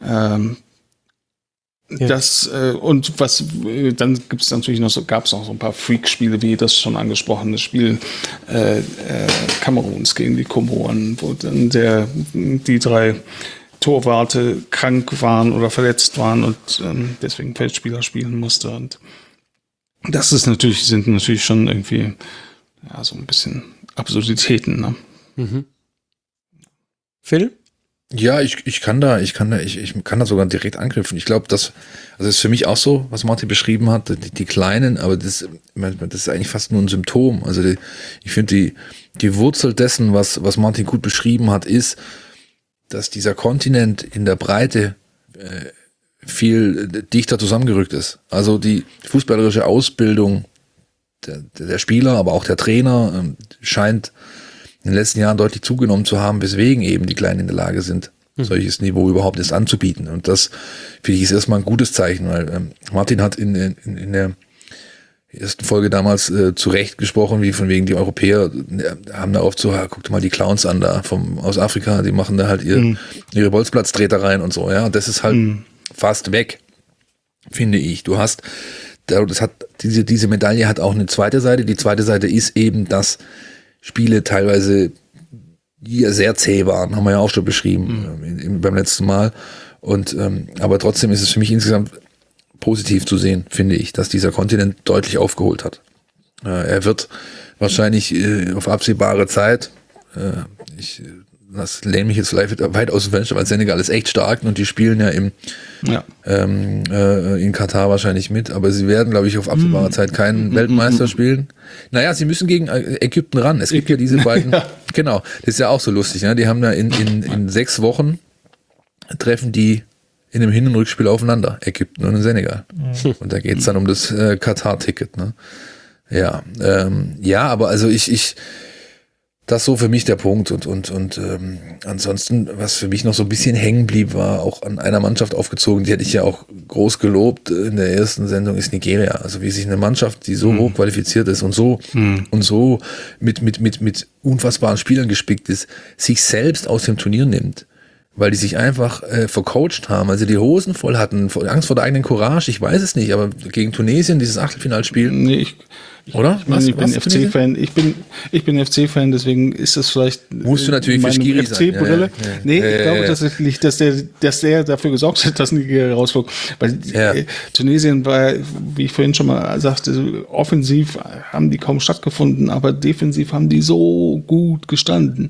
Ja. Das und was dann gibt es natürlich gab es noch so ein paar Freak-Spiele, wie das schon angesprochene Spiel Kameruns gegen die Komoren, wo dann die 3 Torwarte krank waren oder verletzt waren und deswegen Feldspieler spielen musste. Und das sind natürlich schon irgendwie so ein bisschen Absurditäten. Ne? Mhm. Phil? Ja, ich kann da sogar direkt anknüpfen. Ich glaube, das ist für mich auch so, was Martin beschrieben hat, die Kleinen, aber das ist eigentlich fast nur ein Symptom. Also ich finde die Wurzel dessen, was Martin gut beschrieben hat, ist, dass dieser Kontinent in der Breite viel dichter zusammengerückt ist. Also die fußballerische Ausbildung der Spieler, aber auch der Trainer scheint in den letzten Jahren deutlich zugenommen zu haben, weswegen eben die Kleinen in der Lage sind, solches Niveau überhaupt erst anzubieten. Und das, finde ich, ist erstmal ein gutes Zeichen, weil Martin hat in der ersten Folge damals zu Recht gesprochen, wie von wegen die Europäer haben da oft so, guck dir mal die Clowns an da aus Afrika, die machen da halt ihre Bolzplatztreter rein und so, ja. Und das ist halt fast weg, finde ich. Diese Medaille hat auch eine zweite Seite. Die zweite Seite ist eben, dass Spiele teilweise sehr zäh waren, haben wir ja auch schon beschrieben beim letzten Mal. Und aber trotzdem ist es für mich insgesamt positiv zu sehen, finde ich, dass dieser Kontinent deutlich aufgeholt hat. Er wird wahrscheinlich auf absehbare Zeit, das lehne mich jetzt weit aus dem Fenster, weil Senegal ist echt stark und die spielen ja in Katar wahrscheinlich mit, aber sie werden, glaube ich, auf absehbare Zeit keinen Weltmeister spielen. Naja, sie müssen gegen Ägypten ran. Es gibt ja diese beiden, genau, das ist ja auch so lustig, ne? Die haben da in 6 Wochen treffen die in einem Hin- und Rückspiel aufeinander, Ägypten und Senegal. Und da geht es dann um das Katar-Ticket, ne? Ja, aber also das ist so für mich der Punkt und ansonsten, was für mich noch so ein bisschen hängen blieb, war auch an einer Mannschaft aufgezogen, die hatte ich ja auch groß gelobt in der ersten Sendung, ist Nigeria. Also wie sich eine Mannschaft, die so hoch qualifiziert ist und so mit unfassbaren Spielern gespickt ist, sich selbst aus dem Turnier nimmt. weil die sich einfach vercoacht haben, also die Hosen voll hatten, Angst vor der eigenen Courage, ich weiß es nicht, aber gegen Tunesien, dieses Achtelfinalspiel. Nee, oder? Ich bin FC-Fan. Ich bin FC-Fan, deswegen ist das vielleicht. Musst du natürlich für Skiri sein. FC-Brille. Nee, ich glaube tatsächlich, dass der dafür gesorgt hat, dass Nigeria rausflog. Weil Tunesien war, wie ich vorhin schon mal sagte, offensiv haben die kaum stattgefunden, aber defensiv haben die so gut gestanden.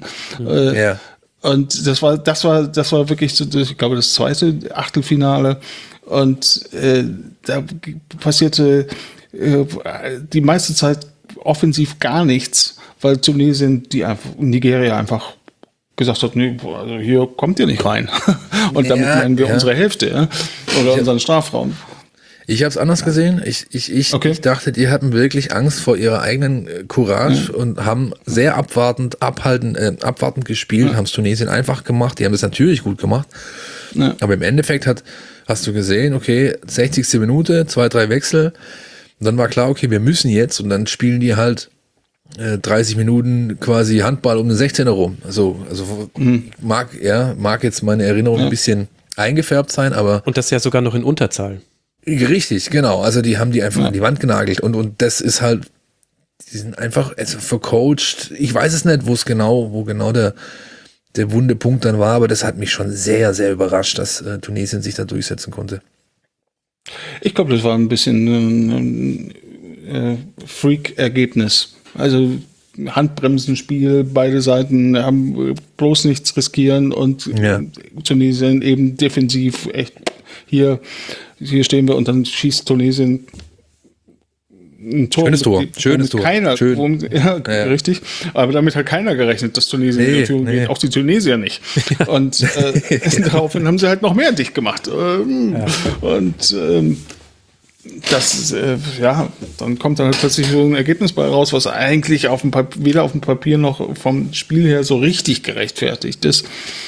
Und das war wirklich so, ich glaube, das zweite Achtelfinale. Und da passierte die meiste Zeit offensiv gar nichts, weil Tunesien, Nigeria einfach gesagt hat, nee, also hier kommt ihr nicht rein. Und damit meinen wir unsere Hälfte, oder unseren Strafraum. Ich habe es anders gesehen. Ich dachte, die hatten wirklich Angst vor ihrer eigenen Courage und haben sehr abwartend gespielt, haben es Tunesien einfach gemacht. Die haben es natürlich gut gemacht. Ja. Aber im Endeffekt hast du gesehen, okay, 60. Minute, 2, 3 Wechsel. Und dann war klar, okay, wir müssen jetzt. Und dann spielen die halt 30 Minuten quasi Handball um den 16er rum. Also mag jetzt meine Erinnerung ein bisschen eingefärbt sein, aber... Und das ja sogar noch in Unterzahl. Richtig, genau. Also die haben die einfach an die Wand genagelt. Und das ist halt, die sind einfach vercoacht. Ich weiß es nicht, wo genau der wunde Punkt dann war, aber das hat mich schon sehr, sehr überrascht, dass Tunesien sich da durchsetzen konnte. Ich glaube, das war ein bisschen ein Freak-Ergebnis. Also Handbremsenspiel, beide Seiten haben bloß nichts riskieren und Tunesien eben defensiv echt hier stehen wir und dann schießt Tunesien ein Tor. Schönes Tor. Richtig. Aber damit hat keiner gerechnet, dass Tunesien in Führung geht. Auch die Tunesier nicht. Und daraufhin haben sie halt noch mehr dicht gemacht. Und dann kommt dann halt plötzlich so ein Ergebnis bei raus, was eigentlich weder auf dem Papier noch vom Spiel her so richtig gerechtfertigt ist.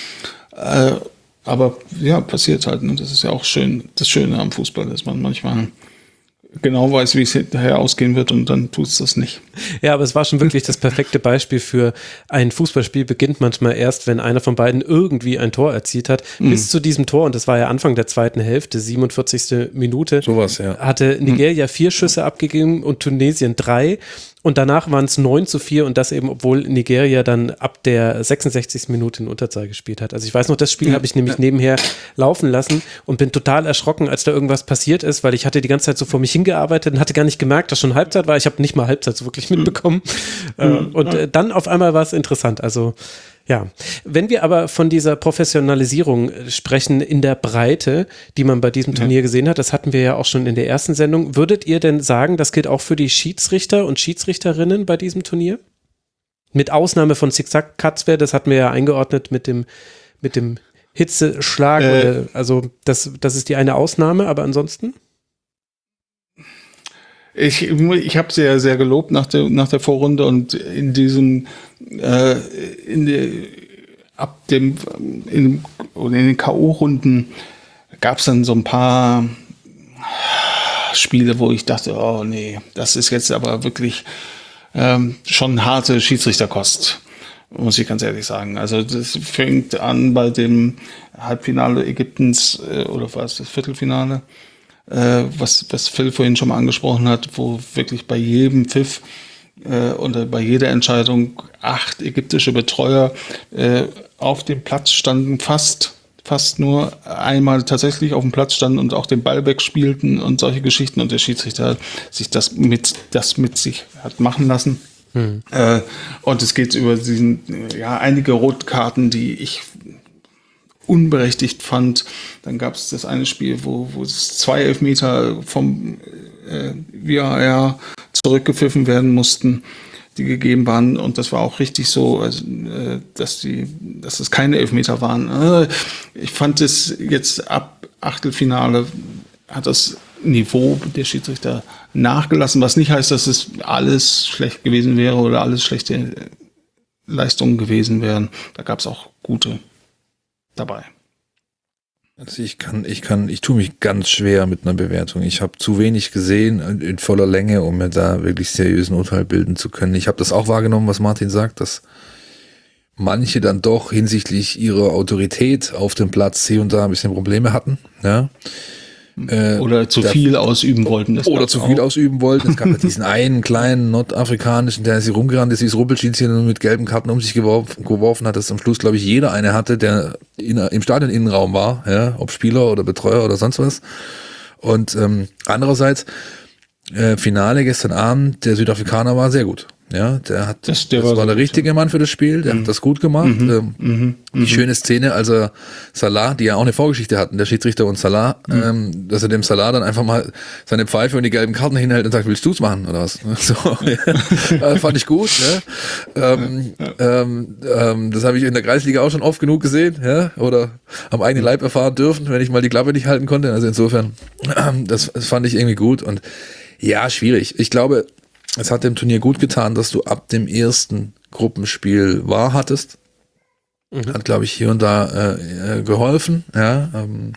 Aber passiert halt. Und das ist ja auch schön, das Schöne am Fußball, dass man manchmal genau weiß, wie es hinterher ausgehen wird und dann tut es das nicht. Ja, aber es war schon wirklich das perfekte Beispiel für ein Fußballspiel beginnt manchmal erst, wenn einer von beiden irgendwie ein Tor erzielt hat. Bis zu diesem Tor, und das war ja Anfang der zweiten Hälfte, 47. Minute, hatte Nigeria 4 Schüsse abgegeben und Tunesien 3. Und danach waren es 9-4 und das eben, obwohl Nigeria dann ab der 66. Minute in Unterzahl gespielt hat. Also ich weiß noch, das Spiel habe ich nämlich nebenher laufen lassen und bin total erschrocken, als da irgendwas passiert ist, weil ich hatte die ganze Zeit so vor mich hingearbeitet und hatte gar nicht gemerkt, dass schon Halbzeit war. Ich habe nicht mal Halbzeit so wirklich mitbekommen. Dann auf einmal war es interessant. Also ja, wenn wir aber von dieser Professionalisierung sprechen in der Breite, die man bei diesem Turnier gesehen hat, das hatten wir ja auch schon in der ersten Sendung, würdet ihr denn sagen, das gilt auch für die Schiedsrichter und Schiedsrichterinnen bei diesem Turnier? Mit Ausnahme von Zigzag Katzwer, das hatten wir ja eingeordnet mit dem Hitzeschlag, also das ist die eine Ausnahme, aber ansonsten? Ich habe sehr, sehr gelobt nach der Vorrunde und in den K.O.-Runden gab es dann so ein paar Spiele, wo ich dachte, oh nee, das ist jetzt aber wirklich schon harte Schiedsrichterkost, muss ich ganz ehrlich sagen. Also das fängt an bei dem Halbfinale Ägyptens oder war es das Viertelfinale? Was Phil vorhin schon mal angesprochen hat, wo wirklich bei jedem Pfiff oder bei jeder Entscheidung 8 ägyptische Betreuer auf dem Platz standen, fast nur einmal tatsächlich auf dem Platz standen und auch den Ball wegspielten und solche Geschichten und der Schiedsrichter sich das mit sich hat machen lassen. Und es geht über einige Rotkarten, die ich unberechtigt fand. Dann gab es das eine Spiel, wo es 2 Elfmeter vom VAR zurückgepfiffen werden mussten, die gegeben waren. Und das war auch richtig so, also, dass es keine Elfmeter waren. Ich fand es jetzt ab Achtelfinale hat das Niveau der Schiedsrichter nachgelassen, was nicht heißt, dass es alles schlecht gewesen wäre oder alles schlechte Leistungen gewesen wären. Da gab es auch gute dabei. Also ich tue mich ganz schwer mit einer Bewertung. Ich habe zu wenig gesehen in voller Länge, um mir da wirklich seriösen Urteil bilden zu können. Ich habe das auch wahrgenommen, was Martin sagt, dass manche dann doch hinsichtlich ihrer Autorität auf dem Platz hier und da ein bisschen Probleme hatten. Ja. Oder zu viel ausüben wollten. Oder zu viel ausüben wollten. Es gab ja diesen einen kleinen nordafrikanischen, der sie rumgerannt ist, dieses Rumpelstilzchen mit gelben Karten um sich geworfen hat, dass am Schluss, glaube ich, jeder eine hatte, der im Stadioninnenraum war, ja, ob Spieler oder Betreuer oder sonst was. Und andererseits, Finale gestern Abend, der Südafrikaner war sehr gut. Ja, das war der richtige Mann für das Spiel, der hat das gut gemacht. Die schöne Szene, als er Salah, die ja auch eine Vorgeschichte hatten, der Schiedsrichter und Salah, dass er dem Salah dann einfach mal seine Pfeife und die gelben Karten hinhält und sagt, willst du's machen oder was? So, ja. Fand ich gut. Ne? Das habe ich in der Kreisliga auch schon oft genug gesehen, ja? Oder am eigenen Leib erfahren dürfen, wenn ich mal die Klappe nicht halten konnte. Also insofern, das fand ich irgendwie gut und ja, schwierig. Ich glaube, es hat dem Turnier gut getan, dass du ab dem ersten Gruppenspiel hattest. Hat, glaube ich, hier und da geholfen. Ja,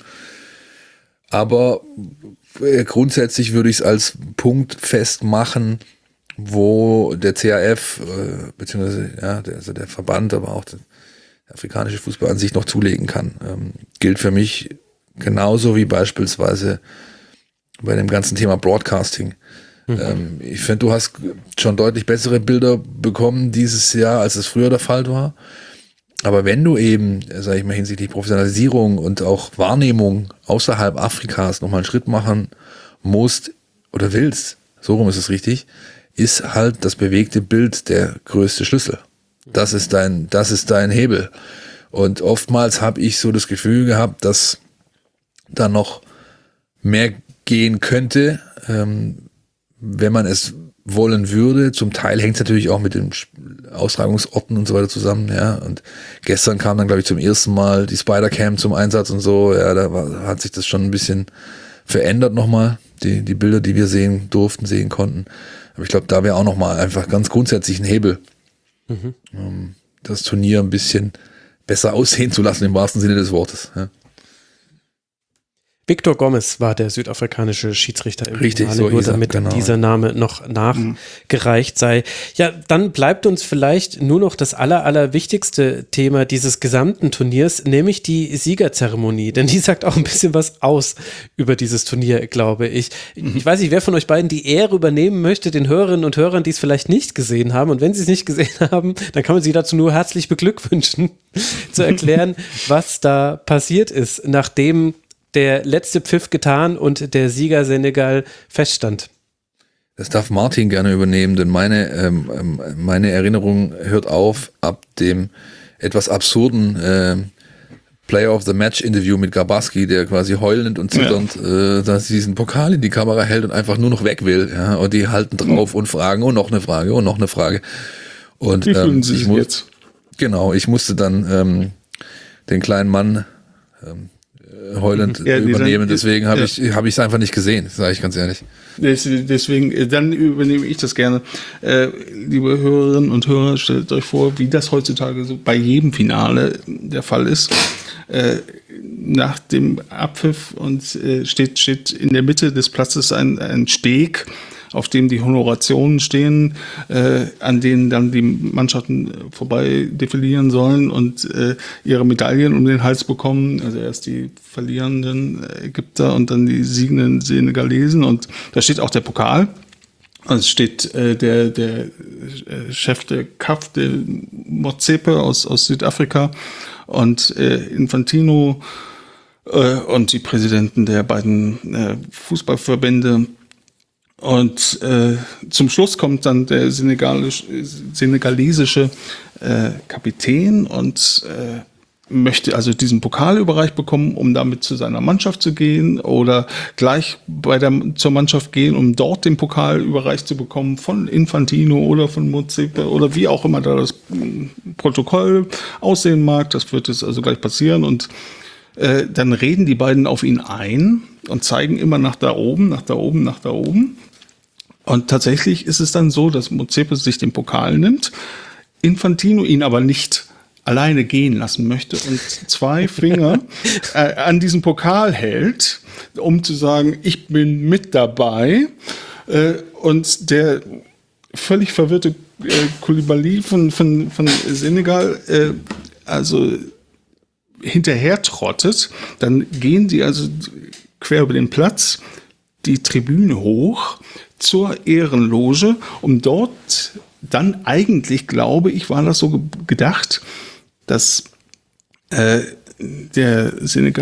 aber grundsätzlich würde ich es als Punkt festmachen, wo der CAF, beziehungsweise ja, der Verband, aber auch der afrikanische Fußball an sich noch zulegen kann. Gilt für mich genauso wie beispielsweise bei dem ganzen Thema Broadcasting. Ich finde, du hast schon deutlich bessere Bilder bekommen dieses Jahr, als es früher der Fall war. Aber wenn du eben, sage ich mal, hinsichtlich Professionalisierung und auch Wahrnehmung außerhalb Afrikas nochmal einen Schritt machen musst oder willst, so rum ist es richtig, ist halt das bewegte Bild der größte Schlüssel. Das ist dein Hebel. Und oftmals habe ich so das Gefühl gehabt, dass da noch mehr gehen könnte, wenn man es wollen würde. Zum Teil hängt es natürlich auch mit den Austragungsorten und so weiter zusammen, ja. Und gestern kam dann, glaube ich, zum ersten Mal die Spider-Cam zum Einsatz und so. Ja, hat sich das schon ein bisschen verändert nochmal. Die Bilder, die wir sehen konnten. Aber ich glaube, da wäre auch nochmal einfach ganz grundsätzlich ein Hebel, das Turnier ein bisschen besser aussehen zu lassen, im wahrsten Sinne des Wortes, ja. Victor Gomes war der südafrikanische Schiedsrichter im Finale, so nur damit dieser Name noch nachgereicht sei. Ja, dann bleibt uns vielleicht nur noch das allerwichtigste Thema dieses gesamten Turniers, nämlich die Siegerzeremonie, denn die sagt auch ein bisschen was aus über dieses Turnier, glaube ich. Ich weiß nicht, wer von euch beiden die Ehre übernehmen möchte, den Hörerinnen und Hörern, die es vielleicht nicht gesehen haben, und wenn sie es nicht gesehen haben, dann kann man sie dazu nur herzlich beglückwünschen, zu erklären, was da passiert ist, nachdem der letzte Pfiff getan und der Sieger Senegal feststand. Das darf Martin gerne übernehmen, denn meine Erinnerung hört auf ab dem etwas absurden Player of the Match Interview mit Gabaski, der quasi heulend und zitternd dass diesen Pokal in die Kamera hält und einfach nur noch weg will. Ja? Und die halten drauf und fragen und noch eine Frage und noch eine Frage. Und wie fühlen Sie sich jetzt? Genau, ich musste dann den kleinen Mann heulend übernehmen, deswegen habe ich es einfach nicht gesehen, sage ich ganz ehrlich. Deswegen, dann übernehme ich das gerne. Liebe Hörerinnen und Hörer, stellt euch vor, wie das heutzutage so bei jedem Finale der Fall ist. Nach dem Abpfiff und steht in der Mitte des Platzes ein Steg, auf dem die Honorationen stehen, an denen dann die Mannschaften vorbei defilieren sollen und ihre Medaillen um den Hals bekommen. Also erst die verlierenden Ägypter und dann die siegenden Senegalesen. Und da steht auch der Pokal. Also es steht der Chef der CAF, der Motsepe aus Südafrika, und Infantino und die Präsidenten der beiden Fußballverbände. Und zum Schluss kommt dann der senegalesische Kapitän und möchte also diesen Pokal überreicht bekommen, um damit zu seiner Mannschaft zu gehen oder gleich zur Mannschaft gehen, um dort den Pokal überreicht zu bekommen von Infantino oder von Motsepe oder wie auch immer da das Protokoll aussehen mag. Das wird jetzt also gleich passieren und dann reden die beiden auf ihn ein und zeigen immer nach da oben, nach da oben, nach da oben. Und tatsächlich ist es dann so, dass Motsepe sich den Pokal nimmt, Infantino ihn aber nicht alleine gehen lassen möchte und 2 Finger an diesem Pokal hält, um zu sagen, ich bin mit dabei. Und der völlig verwirrte Koulibaly von Senegal also hinterher trottet, dann gehen die also quer über den Platz die Tribüne hoch zur Ehrenloge, um dort dann eigentlich, glaube ich, war das so gedacht, dass der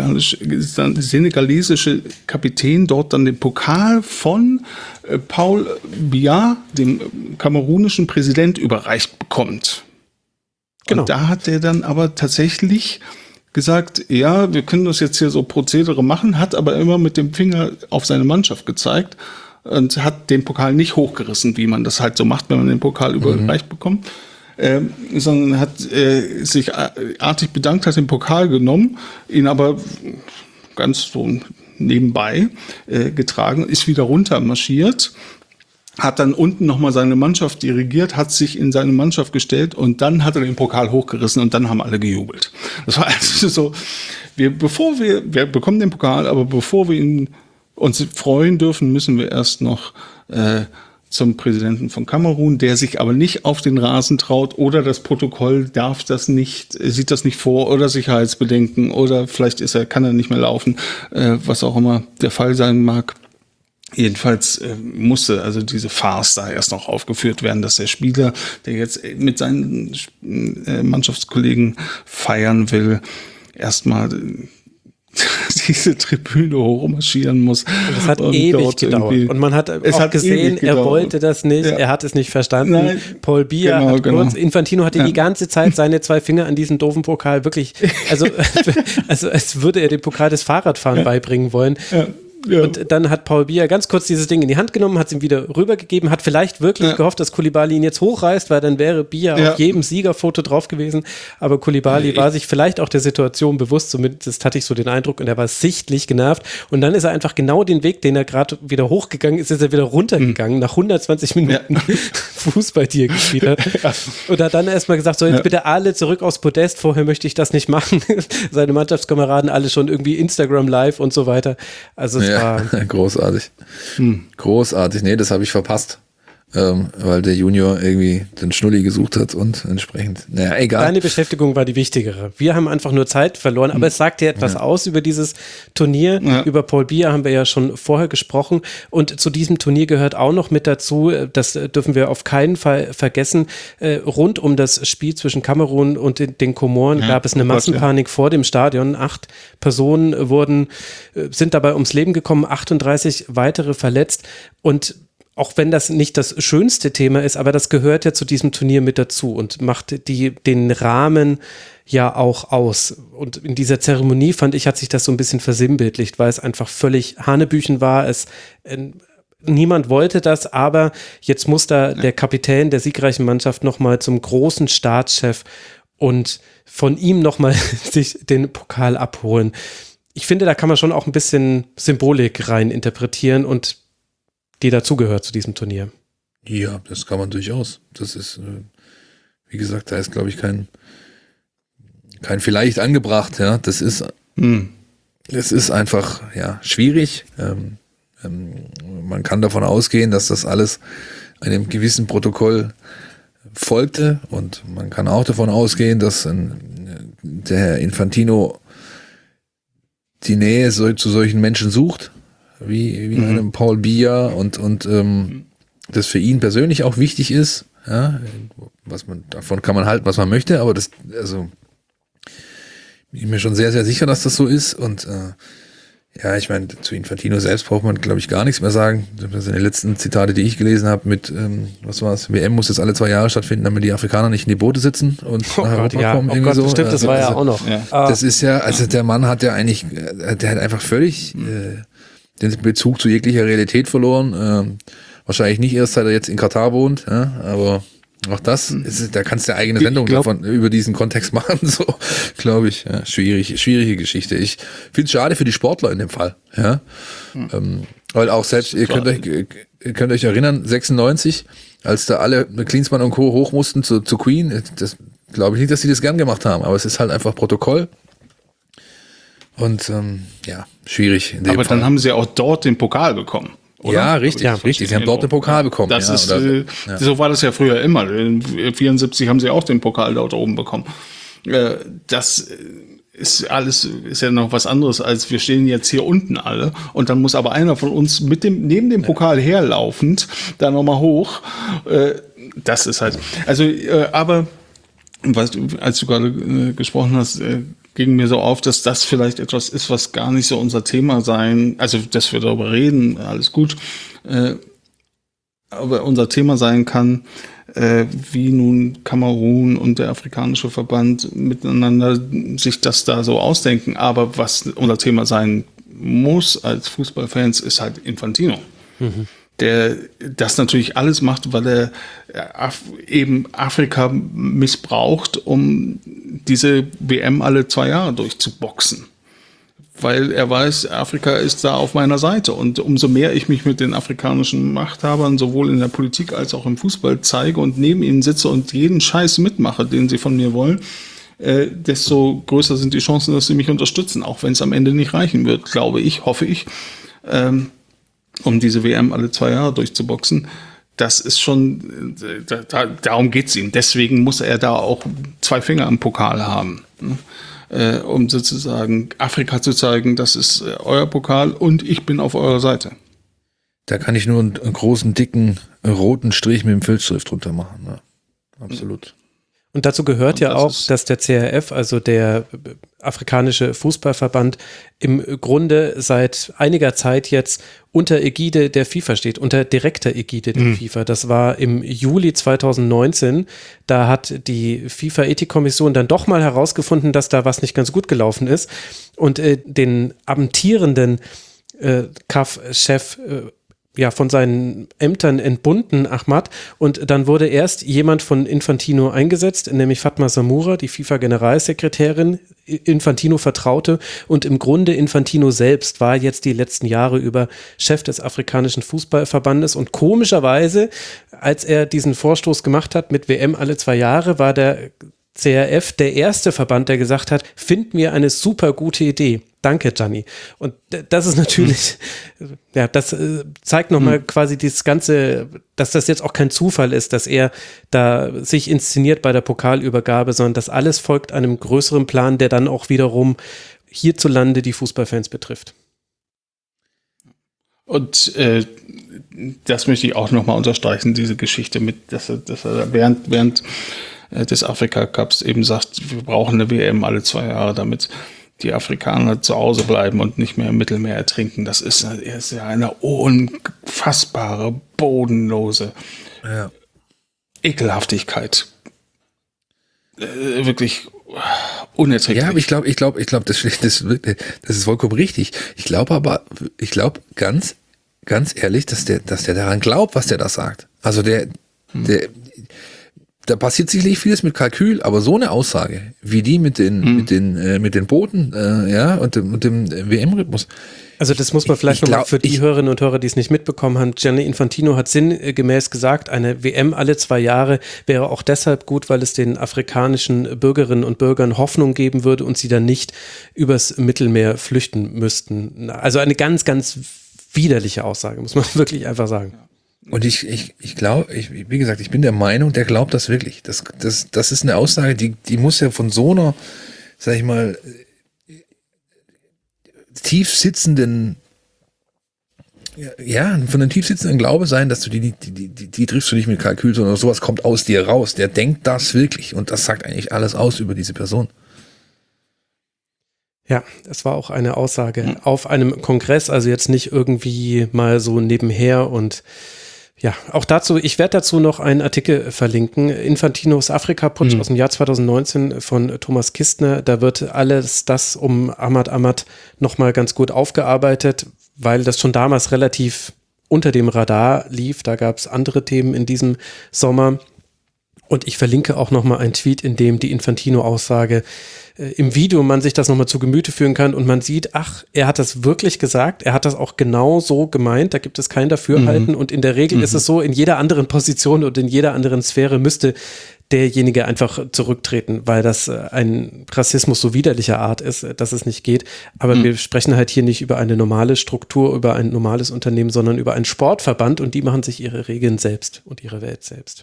senegalesische Kapitän dort dann den Pokal von Paul Biya, dem kamerunischen Präsident, überreicht bekommt. Genau. Und da hat er dann aber tatsächlich gesagt, ja, wir können das jetzt hier so Prozedere machen, hat aber immer mit dem Finger auf seine Mannschaft gezeigt und hat den Pokal nicht hochgerissen, wie man das halt so macht, wenn man den Pokal überreicht bekommt. Sondern hat sich artig bedankt, hat den Pokal genommen, ihn aber ganz so nebenbei getragen, ist wieder runter marschiert, hat dann unten nochmal seine Mannschaft dirigiert, hat sich in seine Mannschaft gestellt und dann hat er den Pokal hochgerissen und dann haben alle gejubelt. Das war also so, wir bekommen den Pokal, aber bevor wir uns freuen dürfen, müssen wir erst noch zum Präsidenten von Kamerun, der sich aber nicht auf den Rasen traut oder das Protokoll sieht das nicht vor oder Sicherheitsbedenken oder vielleicht kann er nicht mehr laufen, was auch immer der Fall sein mag. Jedenfalls musste also diese Farce da erst noch aufgeführt werden, dass der Spieler, der jetzt mit seinen Mannschaftskollegen feiern will, erstmal diese Tribüne hochmarschieren muss. Und das hat ewig gedauert. Und man hat auch gesehen, er wollte das nicht, er hat es nicht verstanden. Nein, Paul Biya Infantino hatte die ganze Zeit seine 2 Finger an diesem doofen Pokal wirklich, also als würde er den Pokal des Fahrradfahren beibringen wollen. Ja. Und dann hat Paul Biya ganz kurz dieses Ding in die Hand genommen, hat es ihm wieder rübergegeben, hat vielleicht wirklich gehofft, dass Koulibaly ihn jetzt hochreißt, weil dann wäre Biya auf jedem Siegerfoto drauf gewesen. Aber Koulibaly war sich vielleicht auch der Situation bewusst, zumindest hatte ich so den Eindruck, und er war sichtlich genervt. Und dann ist er einfach genau den Weg, den er gerade wieder hochgegangen ist er wieder runtergegangen, nach 120 Minuten Fußball, die er gespielt hat. Und hat dann erstmal gesagt, so jetzt bitte alle zurück aufs Podest, vorher möchte ich das nicht machen. Seine Mannschaftskameraden alle schon irgendwie Instagram live und so weiter. Also es war großartig. Großartig. Nee, das habe ich verpasst. Weil der Junior irgendwie den Schnulli gesucht hat und entsprechend, naja, egal. Deine Beschäftigung war die wichtigere. Wir haben einfach nur Zeit verloren, aber es sagt ja etwas aus über dieses Turnier. Ja. Über Paul Biya haben wir ja schon vorher gesprochen und zu diesem Turnier gehört auch noch mit dazu, das dürfen wir auf keinen Fall vergessen, rund um das Spiel zwischen Kamerun und den Komoren gab es eine Massenpanik vor dem Stadion. 8 Personen sind dabei ums Leben gekommen, 38 weitere verletzt und auch wenn das nicht das schönste Thema ist, aber das gehört ja zu diesem Turnier mit dazu und macht den Rahmen ja auch aus. Und in dieser Zeremonie, fand ich, hat sich das so ein bisschen versinnbildlicht, weil es einfach völlig Hanebüchen war. Niemand wollte das, aber jetzt muss da der Kapitän der siegreichen Mannschaft nochmal zum großen Staatschef und von ihm nochmal sich den Pokal abholen. Ich finde, da kann man schon auch ein bisschen Symbolik rein interpretieren und die dazugehört zu diesem Turnier. Ja, das kann man durchaus. Das ist, wie gesagt, da ist, glaube ich, kein vielleicht angebracht. Ja, das ist einfach schwierig. Man kann davon ausgehen, dass das alles einem gewissen Protokoll folgte und man kann auch davon ausgehen, dass der Herr Infantino die Nähe zu solchen Menschen sucht. Wie einem Paul Biya und das für ihn persönlich auch wichtig ist, ja, davon kann man halten, was man möchte, aber ich bin mir schon sehr, sehr sicher, dass das so ist und ich meine, zu Infantino selbst braucht man, glaube ich, gar nichts mehr sagen. Das sind die letzten Zitate, die ich gelesen habe mit, was war es, WM muss jetzt alle 2 Jahre stattfinden, damit die Afrikaner nicht in die Boote sitzen und nach Europa kommen. Oh Gott, so. Stimmt, das war ja auch noch. Ja. Das ist ja, also der Mann hat ja eigentlich, der hat einfach völlig den Bezug zu jeglicher Realität verloren. Wahrscheinlich nicht erst, seit er jetzt in Katar wohnt, ja, aber auch das, da kannst du eine eigene Sendung über diesen Kontext machen, so, glaube ich. Ja, schwierige Geschichte. Ich finde es schade für die Sportler in dem Fall. Ja. Weil auch selbst, ihr könnt euch erinnern, 96, als da alle Klinsmann und Co. hoch mussten zu Queen, das glaube ich nicht, dass sie das gern gemacht haben, aber es ist halt einfach Protokoll. Und schwierig in dem Aber Fall. Dann haben sie auch dort den Pokal bekommen. oder? Ja, richtig. Sie haben dort den Pokal bekommen. Das ist, so war das ja früher immer. In 74 haben sie auch den Pokal dort oben bekommen. Das ist ja noch was anderes, als wir stehen jetzt hier unten alle und dann muss aber einer von uns neben dem Pokal herlaufend da nochmal hoch. Das ist halt, aber als du gerade gesprochen hast, ging mir so auf, dass das vielleicht etwas ist, was gar nicht so unser Thema dass wir darüber reden, alles gut, aber unser Thema sein kann, wie nun Kamerun und der afrikanische Verband miteinander sich das da so ausdenken. Aber was unser Thema sein muss als Fußballfans, ist halt Infantino. Der das natürlich alles macht, weil er eben Afrika missbraucht, um diese WM alle 2 Jahre durchzuboxen. Weil er weiß, Afrika ist da auf meiner Seite. Und umso mehr ich mich mit den afrikanischen Machthabern sowohl in der Politik als auch im Fußball zeige und neben ihnen sitze und jeden Scheiß mitmache, den sie von mir wollen, desto größer sind die Chancen, dass sie mich unterstützen, auch wenn es am Ende nicht reichen wird, glaube ich, hoffe ich, um diese WM alle 2 Jahre durchzuboxen. Das ist schon, darum geht's ihm. Deswegen muss er da auch 2 Finger am Pokal haben, ne? Um sozusagen Afrika zu zeigen, das ist euer Pokal und ich bin auf eurer Seite. Da kann ich nur einen großen, dicken, roten Strich mit dem Filzstift drunter machen. Ne? Absolut. Und dazu gehört ja auch, dass der CAF, also der afrikanische Fußballverband, im Grunde seit einiger Zeit jetzt unter Ägide der FIFA steht, unter direkter Ägide der FIFA. Das war im Juli 2019. Da hat die FIFA-Ethikkommission dann doch mal herausgefunden, dass da was nicht ganz gut gelaufen ist und den amtierenden CAF-Chef von seinen Ämtern entbunden, Ahmad, und dann wurde erst jemand von Infantino eingesetzt, nämlich Fatma Samoura, die FIFA-Generalsekretärin, Infantino vertraute, und im Grunde Infantino selbst war jetzt die letzten Jahre über Chef des afrikanischen Fußballverbandes und komischerweise, als er diesen Vorstoß gemacht hat mit WM alle 2 Jahre, war der CAF der erste Verband, der gesagt hat, finden wir eine super gute Idee. Danke, Gianni. Und das ist natürlich, das zeigt nochmal quasi dieses Ganze, dass das jetzt auch kein Zufall ist, dass er da sich inszeniert bei der Pokalübergabe, sondern das alles folgt einem größeren Plan, der dann auch wiederum hierzulande die Fußballfans betrifft. Und das möchte ich auch nochmal unterstreichen, diese Geschichte mit, dass er während des Afrika-Cups eben sagt, wir brauchen eine WM alle 2 Jahre, damit die Afrikaner zu Hause bleiben und nicht mehr im Mittelmeer ertrinken. Er ist ja eine unfassbare, bodenlose Ekelhaftigkeit. Wirklich unerträglich. Ja, aber ich glaube, das ist vollkommen richtig. Ich glaube ganz ehrlich, dass der daran glaubt, was der da sagt. Also da passiert sicherlich vieles mit Kalkül, aber so eine Aussage, wie die mit den Booten, und dem WM-Rhythmus. Also das muss man vielleicht nochmal für die Hörerinnen und Hörer, die es nicht mitbekommen haben. Gianni Infantino hat sinngemäß gesagt, eine WM alle 2 Jahre wäre auch deshalb gut, weil es den afrikanischen Bürgerinnen und Bürgern Hoffnung geben würde und sie dann nicht übers Mittelmeer flüchten müssten. Also eine ganz, ganz widerliche Aussage, muss man wirklich einfach sagen. Und ich glaube, wie gesagt, ich bin der Meinung, der glaubt das wirklich. Das ist eine Aussage, die muss ja von so einer, sag ich mal, tief sitzenden, von einem tief sitzenden Glaube sein, dass du die triffst du nicht mit Kalkül, sondern sowas kommt aus dir raus. Der denkt das wirklich und das sagt eigentlich alles aus über diese Person. Ja, es war auch eine Aussage auf einem Kongress, also jetzt nicht irgendwie mal so nebenher und ja, auch dazu, ich werde dazu noch einen Artikel verlinken, Infantinos Afrika-Putsch aus dem Jahr 2019 von Thomas Kistner, da wird alles das um Ahmad nochmal ganz gut aufgearbeitet, weil das schon damals relativ unter dem Radar lief, da gab es andere Themen in diesem Sommer und ich verlinke auch nochmal einen Tweet, in dem die Infantino-Aussage im Video man sich das nochmal zu Gemüte führen kann und man sieht, er hat das wirklich gesagt, er hat das auch genau so gemeint, da gibt es kein Dafürhalten und in der Regel ist es so, in jeder anderen Position und in jeder anderen Sphäre müsste derjenige einfach zurücktreten, weil das ein Rassismus so widerlicher Art ist, dass es nicht geht. Aber wir sprechen halt hier nicht über eine normale Struktur, über ein normales Unternehmen, sondern über einen Sportverband und die machen sich ihre Regeln selbst und ihre Welt selbst.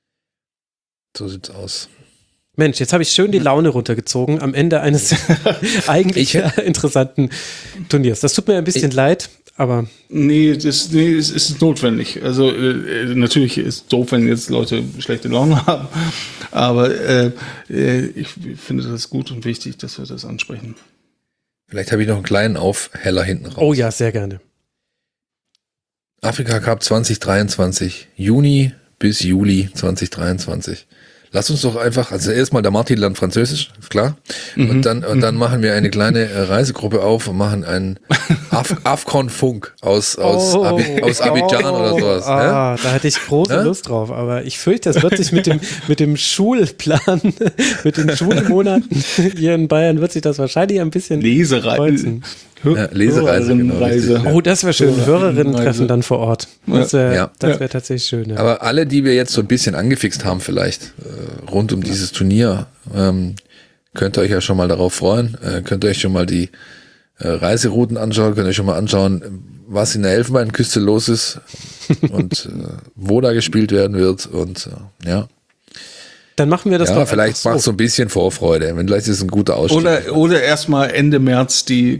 So sieht's aus. Mensch, jetzt habe ich schön die Laune runtergezogen am Ende eines eigentlich interessanten Turniers. Das tut mir ein bisschen leid, aber... Nee, es ist notwendig. Also natürlich ist es doof, wenn jetzt Leute schlechte Laune haben, aber ich finde das gut und wichtig, dass wir das ansprechen. Vielleicht habe ich noch einen kleinen Aufheller hinten raus. Oh ja, sehr gerne. Afrika Cup 2023, Juni bis Juli 2023. Lass uns doch einfach, also erstmal der Martin lernt Französisch, ist klar. Und dann machen wir eine kleine Reisegruppe auf und machen einen Afcon-Funk aus Abidjan oder sowas. Da hätte ich große Lust drauf, aber ich fürchte, das wird sich mit dem Schulplan, mit den Schulmonaten hier in Bayern wird sich das wahrscheinlich ein bisschen kreuzen. Lesereise, genau. Reise. Oh, das wäre schön. Hörerinnen-Treffen dann vor Ort. Das wäre tatsächlich schön. Ja. Aber alle, die wir jetzt so ein bisschen angefixt haben vielleicht, rund um dieses Turnier, könnt ihr euch ja schon mal darauf freuen. Könnt ihr euch schon mal die Reiserouten anschauen, könnt ihr euch schon mal anschauen, was in der Elfenbeinküste los ist und wo da gespielt werden wird und Dann machen wir das doch. Vielleicht macht es so ein bisschen Vorfreude, wenn vielleicht ist es ein guter Ausstieg. Oder erstmal Ende März die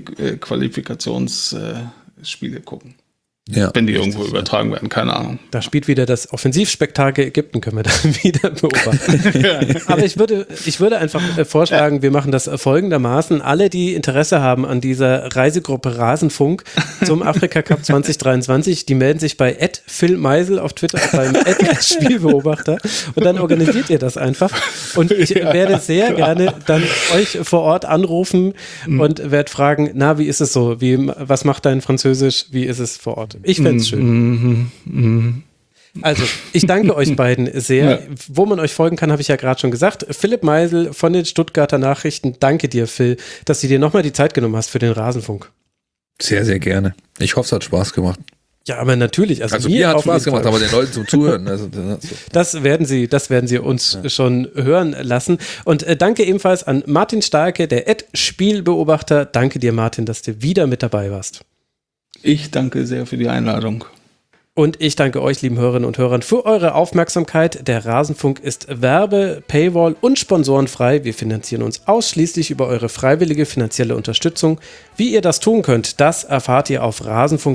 Qualifikationsspiele gucken. Ja, wenn die irgendwo übertragen werden, keine Ahnung. Da spielt wieder das Offensivspektakel Ägypten, können wir dann wieder beobachten. Aber ich würde einfach vorschlagen, wir machen das folgendermaßen. Alle, die Interesse haben an dieser Reisegruppe Rasenfunk zum Afrika Cup 2023, die melden sich bei @Phil Meisel auf Twitter, beim @Spielbeobachter und dann organisiert ihr das einfach. Und ich werde sehr gerne dann euch vor Ort anrufen und werde fragen, na, wie ist es so? Was macht dein Französisch? Wie ist es vor Ort? Ich fände es schön. Also, ich danke euch beiden sehr. Ja. Wo man euch folgen kann, habe ich ja gerade schon gesagt. Philipp Meisel von den Stuttgarter Nachrichten. Danke dir, Phil, dass du dir nochmal die Zeit genommen hast für den Rasenfunk. Sehr, sehr gerne. Ich hoffe, es hat Spaß gemacht. Ja, aber natürlich. Also mir hat Spaß gemacht, aber den Leuten zum Zuhören. Also, das werden sie uns schon hören lassen. Und danke ebenfalls an Martin Starke, der @Spielbeobachter. Danke dir, Martin, dass du wieder mit dabei warst. Ich danke sehr für die Einladung. Und ich danke euch, lieben Hörerinnen und Hörern, für eure Aufmerksamkeit. Der Rasenfunk ist Werbe-, Paywall- und sponsorenfrei. Wir finanzieren uns ausschließlich über eure freiwillige finanzielle Unterstützung. Wie ihr das tun könnt, das erfahrt ihr auf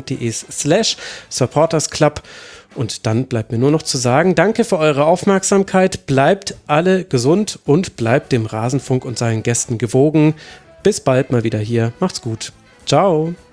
rasenfunk.de/supportersclub. Und dann bleibt mir nur noch zu sagen, danke für eure Aufmerksamkeit. Bleibt alle gesund und bleibt dem Rasenfunk und seinen Gästen gewogen. Bis bald mal wieder hier. Macht's gut. Ciao.